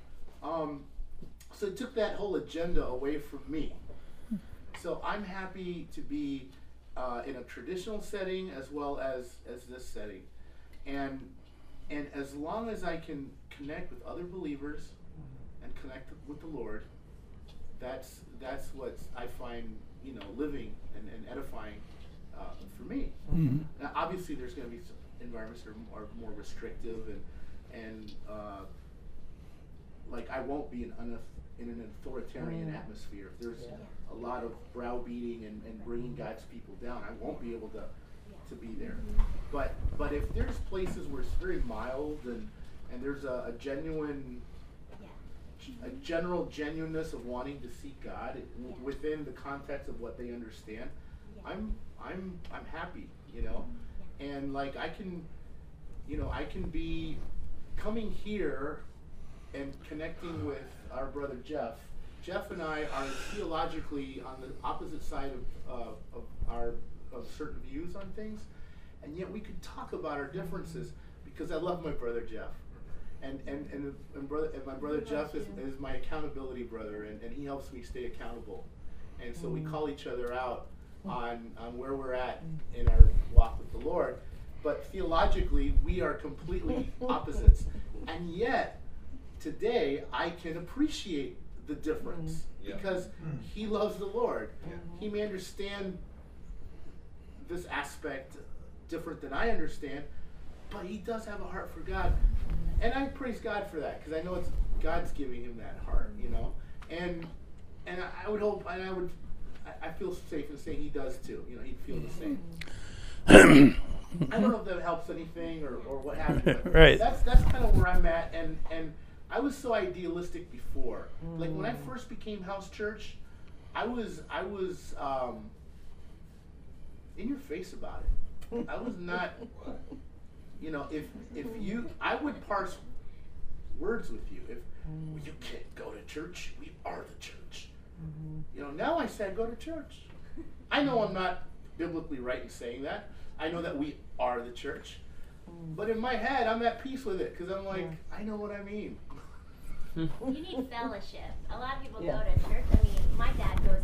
Um, so it took that whole agenda away from me. So I'm happy to be uh, in a traditional setting as well as, as this setting. And and as long as I can connect with other believers and connect with the Lord, that's that's what I find, you know, living and, and edifying uh, for me. Mm-hmm. Now, obviously, there's going to be some environments that are, are more restrictive, and and uh, like I won't be in, an, in an authoritarian Mm. atmosphere. If there's Yeah. a lot of browbeating and, and bringing God's people down, I won't be able to to be there. But but if there's places where it's very mild and and there's a, a genuine, a general genuineness of wanting to seek God w- within the context of what they understand, I'm I'm I'm happy, you know, and like I can, you know, I can be coming here and connecting with our brother Jeff. Jeff and I are theologically on the opposite side of uh, of our of certain views on things, and yet we could talk about our differences because I love my brother Jeff, and and and, and brother and my brother Jeff is, is my accountability brother, and, and he helps me stay accountable, and so we call each other out on on where we're at in our walk with the Lord, but theologically we are completely opposites, and yet today I can appreciate the difference Yeah. because he loves the Lord. Yeah. He may understand this aspect different than I understand, but he does have a heart for God, and I praise God for that because I know it's God's giving him that heart, you know, and and I, I would hope, and I would, I, I feel safe in saying he does too. You know, he'd feel the same. I don't know if that helps anything or, or what happened. But Right. That's that's kind of where I'm at, and and I was so idealistic before. Like when I first became House Church, I was I was um, in your face about it. I was not, you know, if if you, I would parse words with you. If well, you can't go to church, we are the church. You know, now I say go to church. I know I'm not biblically right in saying that. I know that we are the church. But in my head, I'm at peace with it because I'm like, I know what I mean. You need fellowship. A lot of people Yeah. go to church. I mean, my dad goes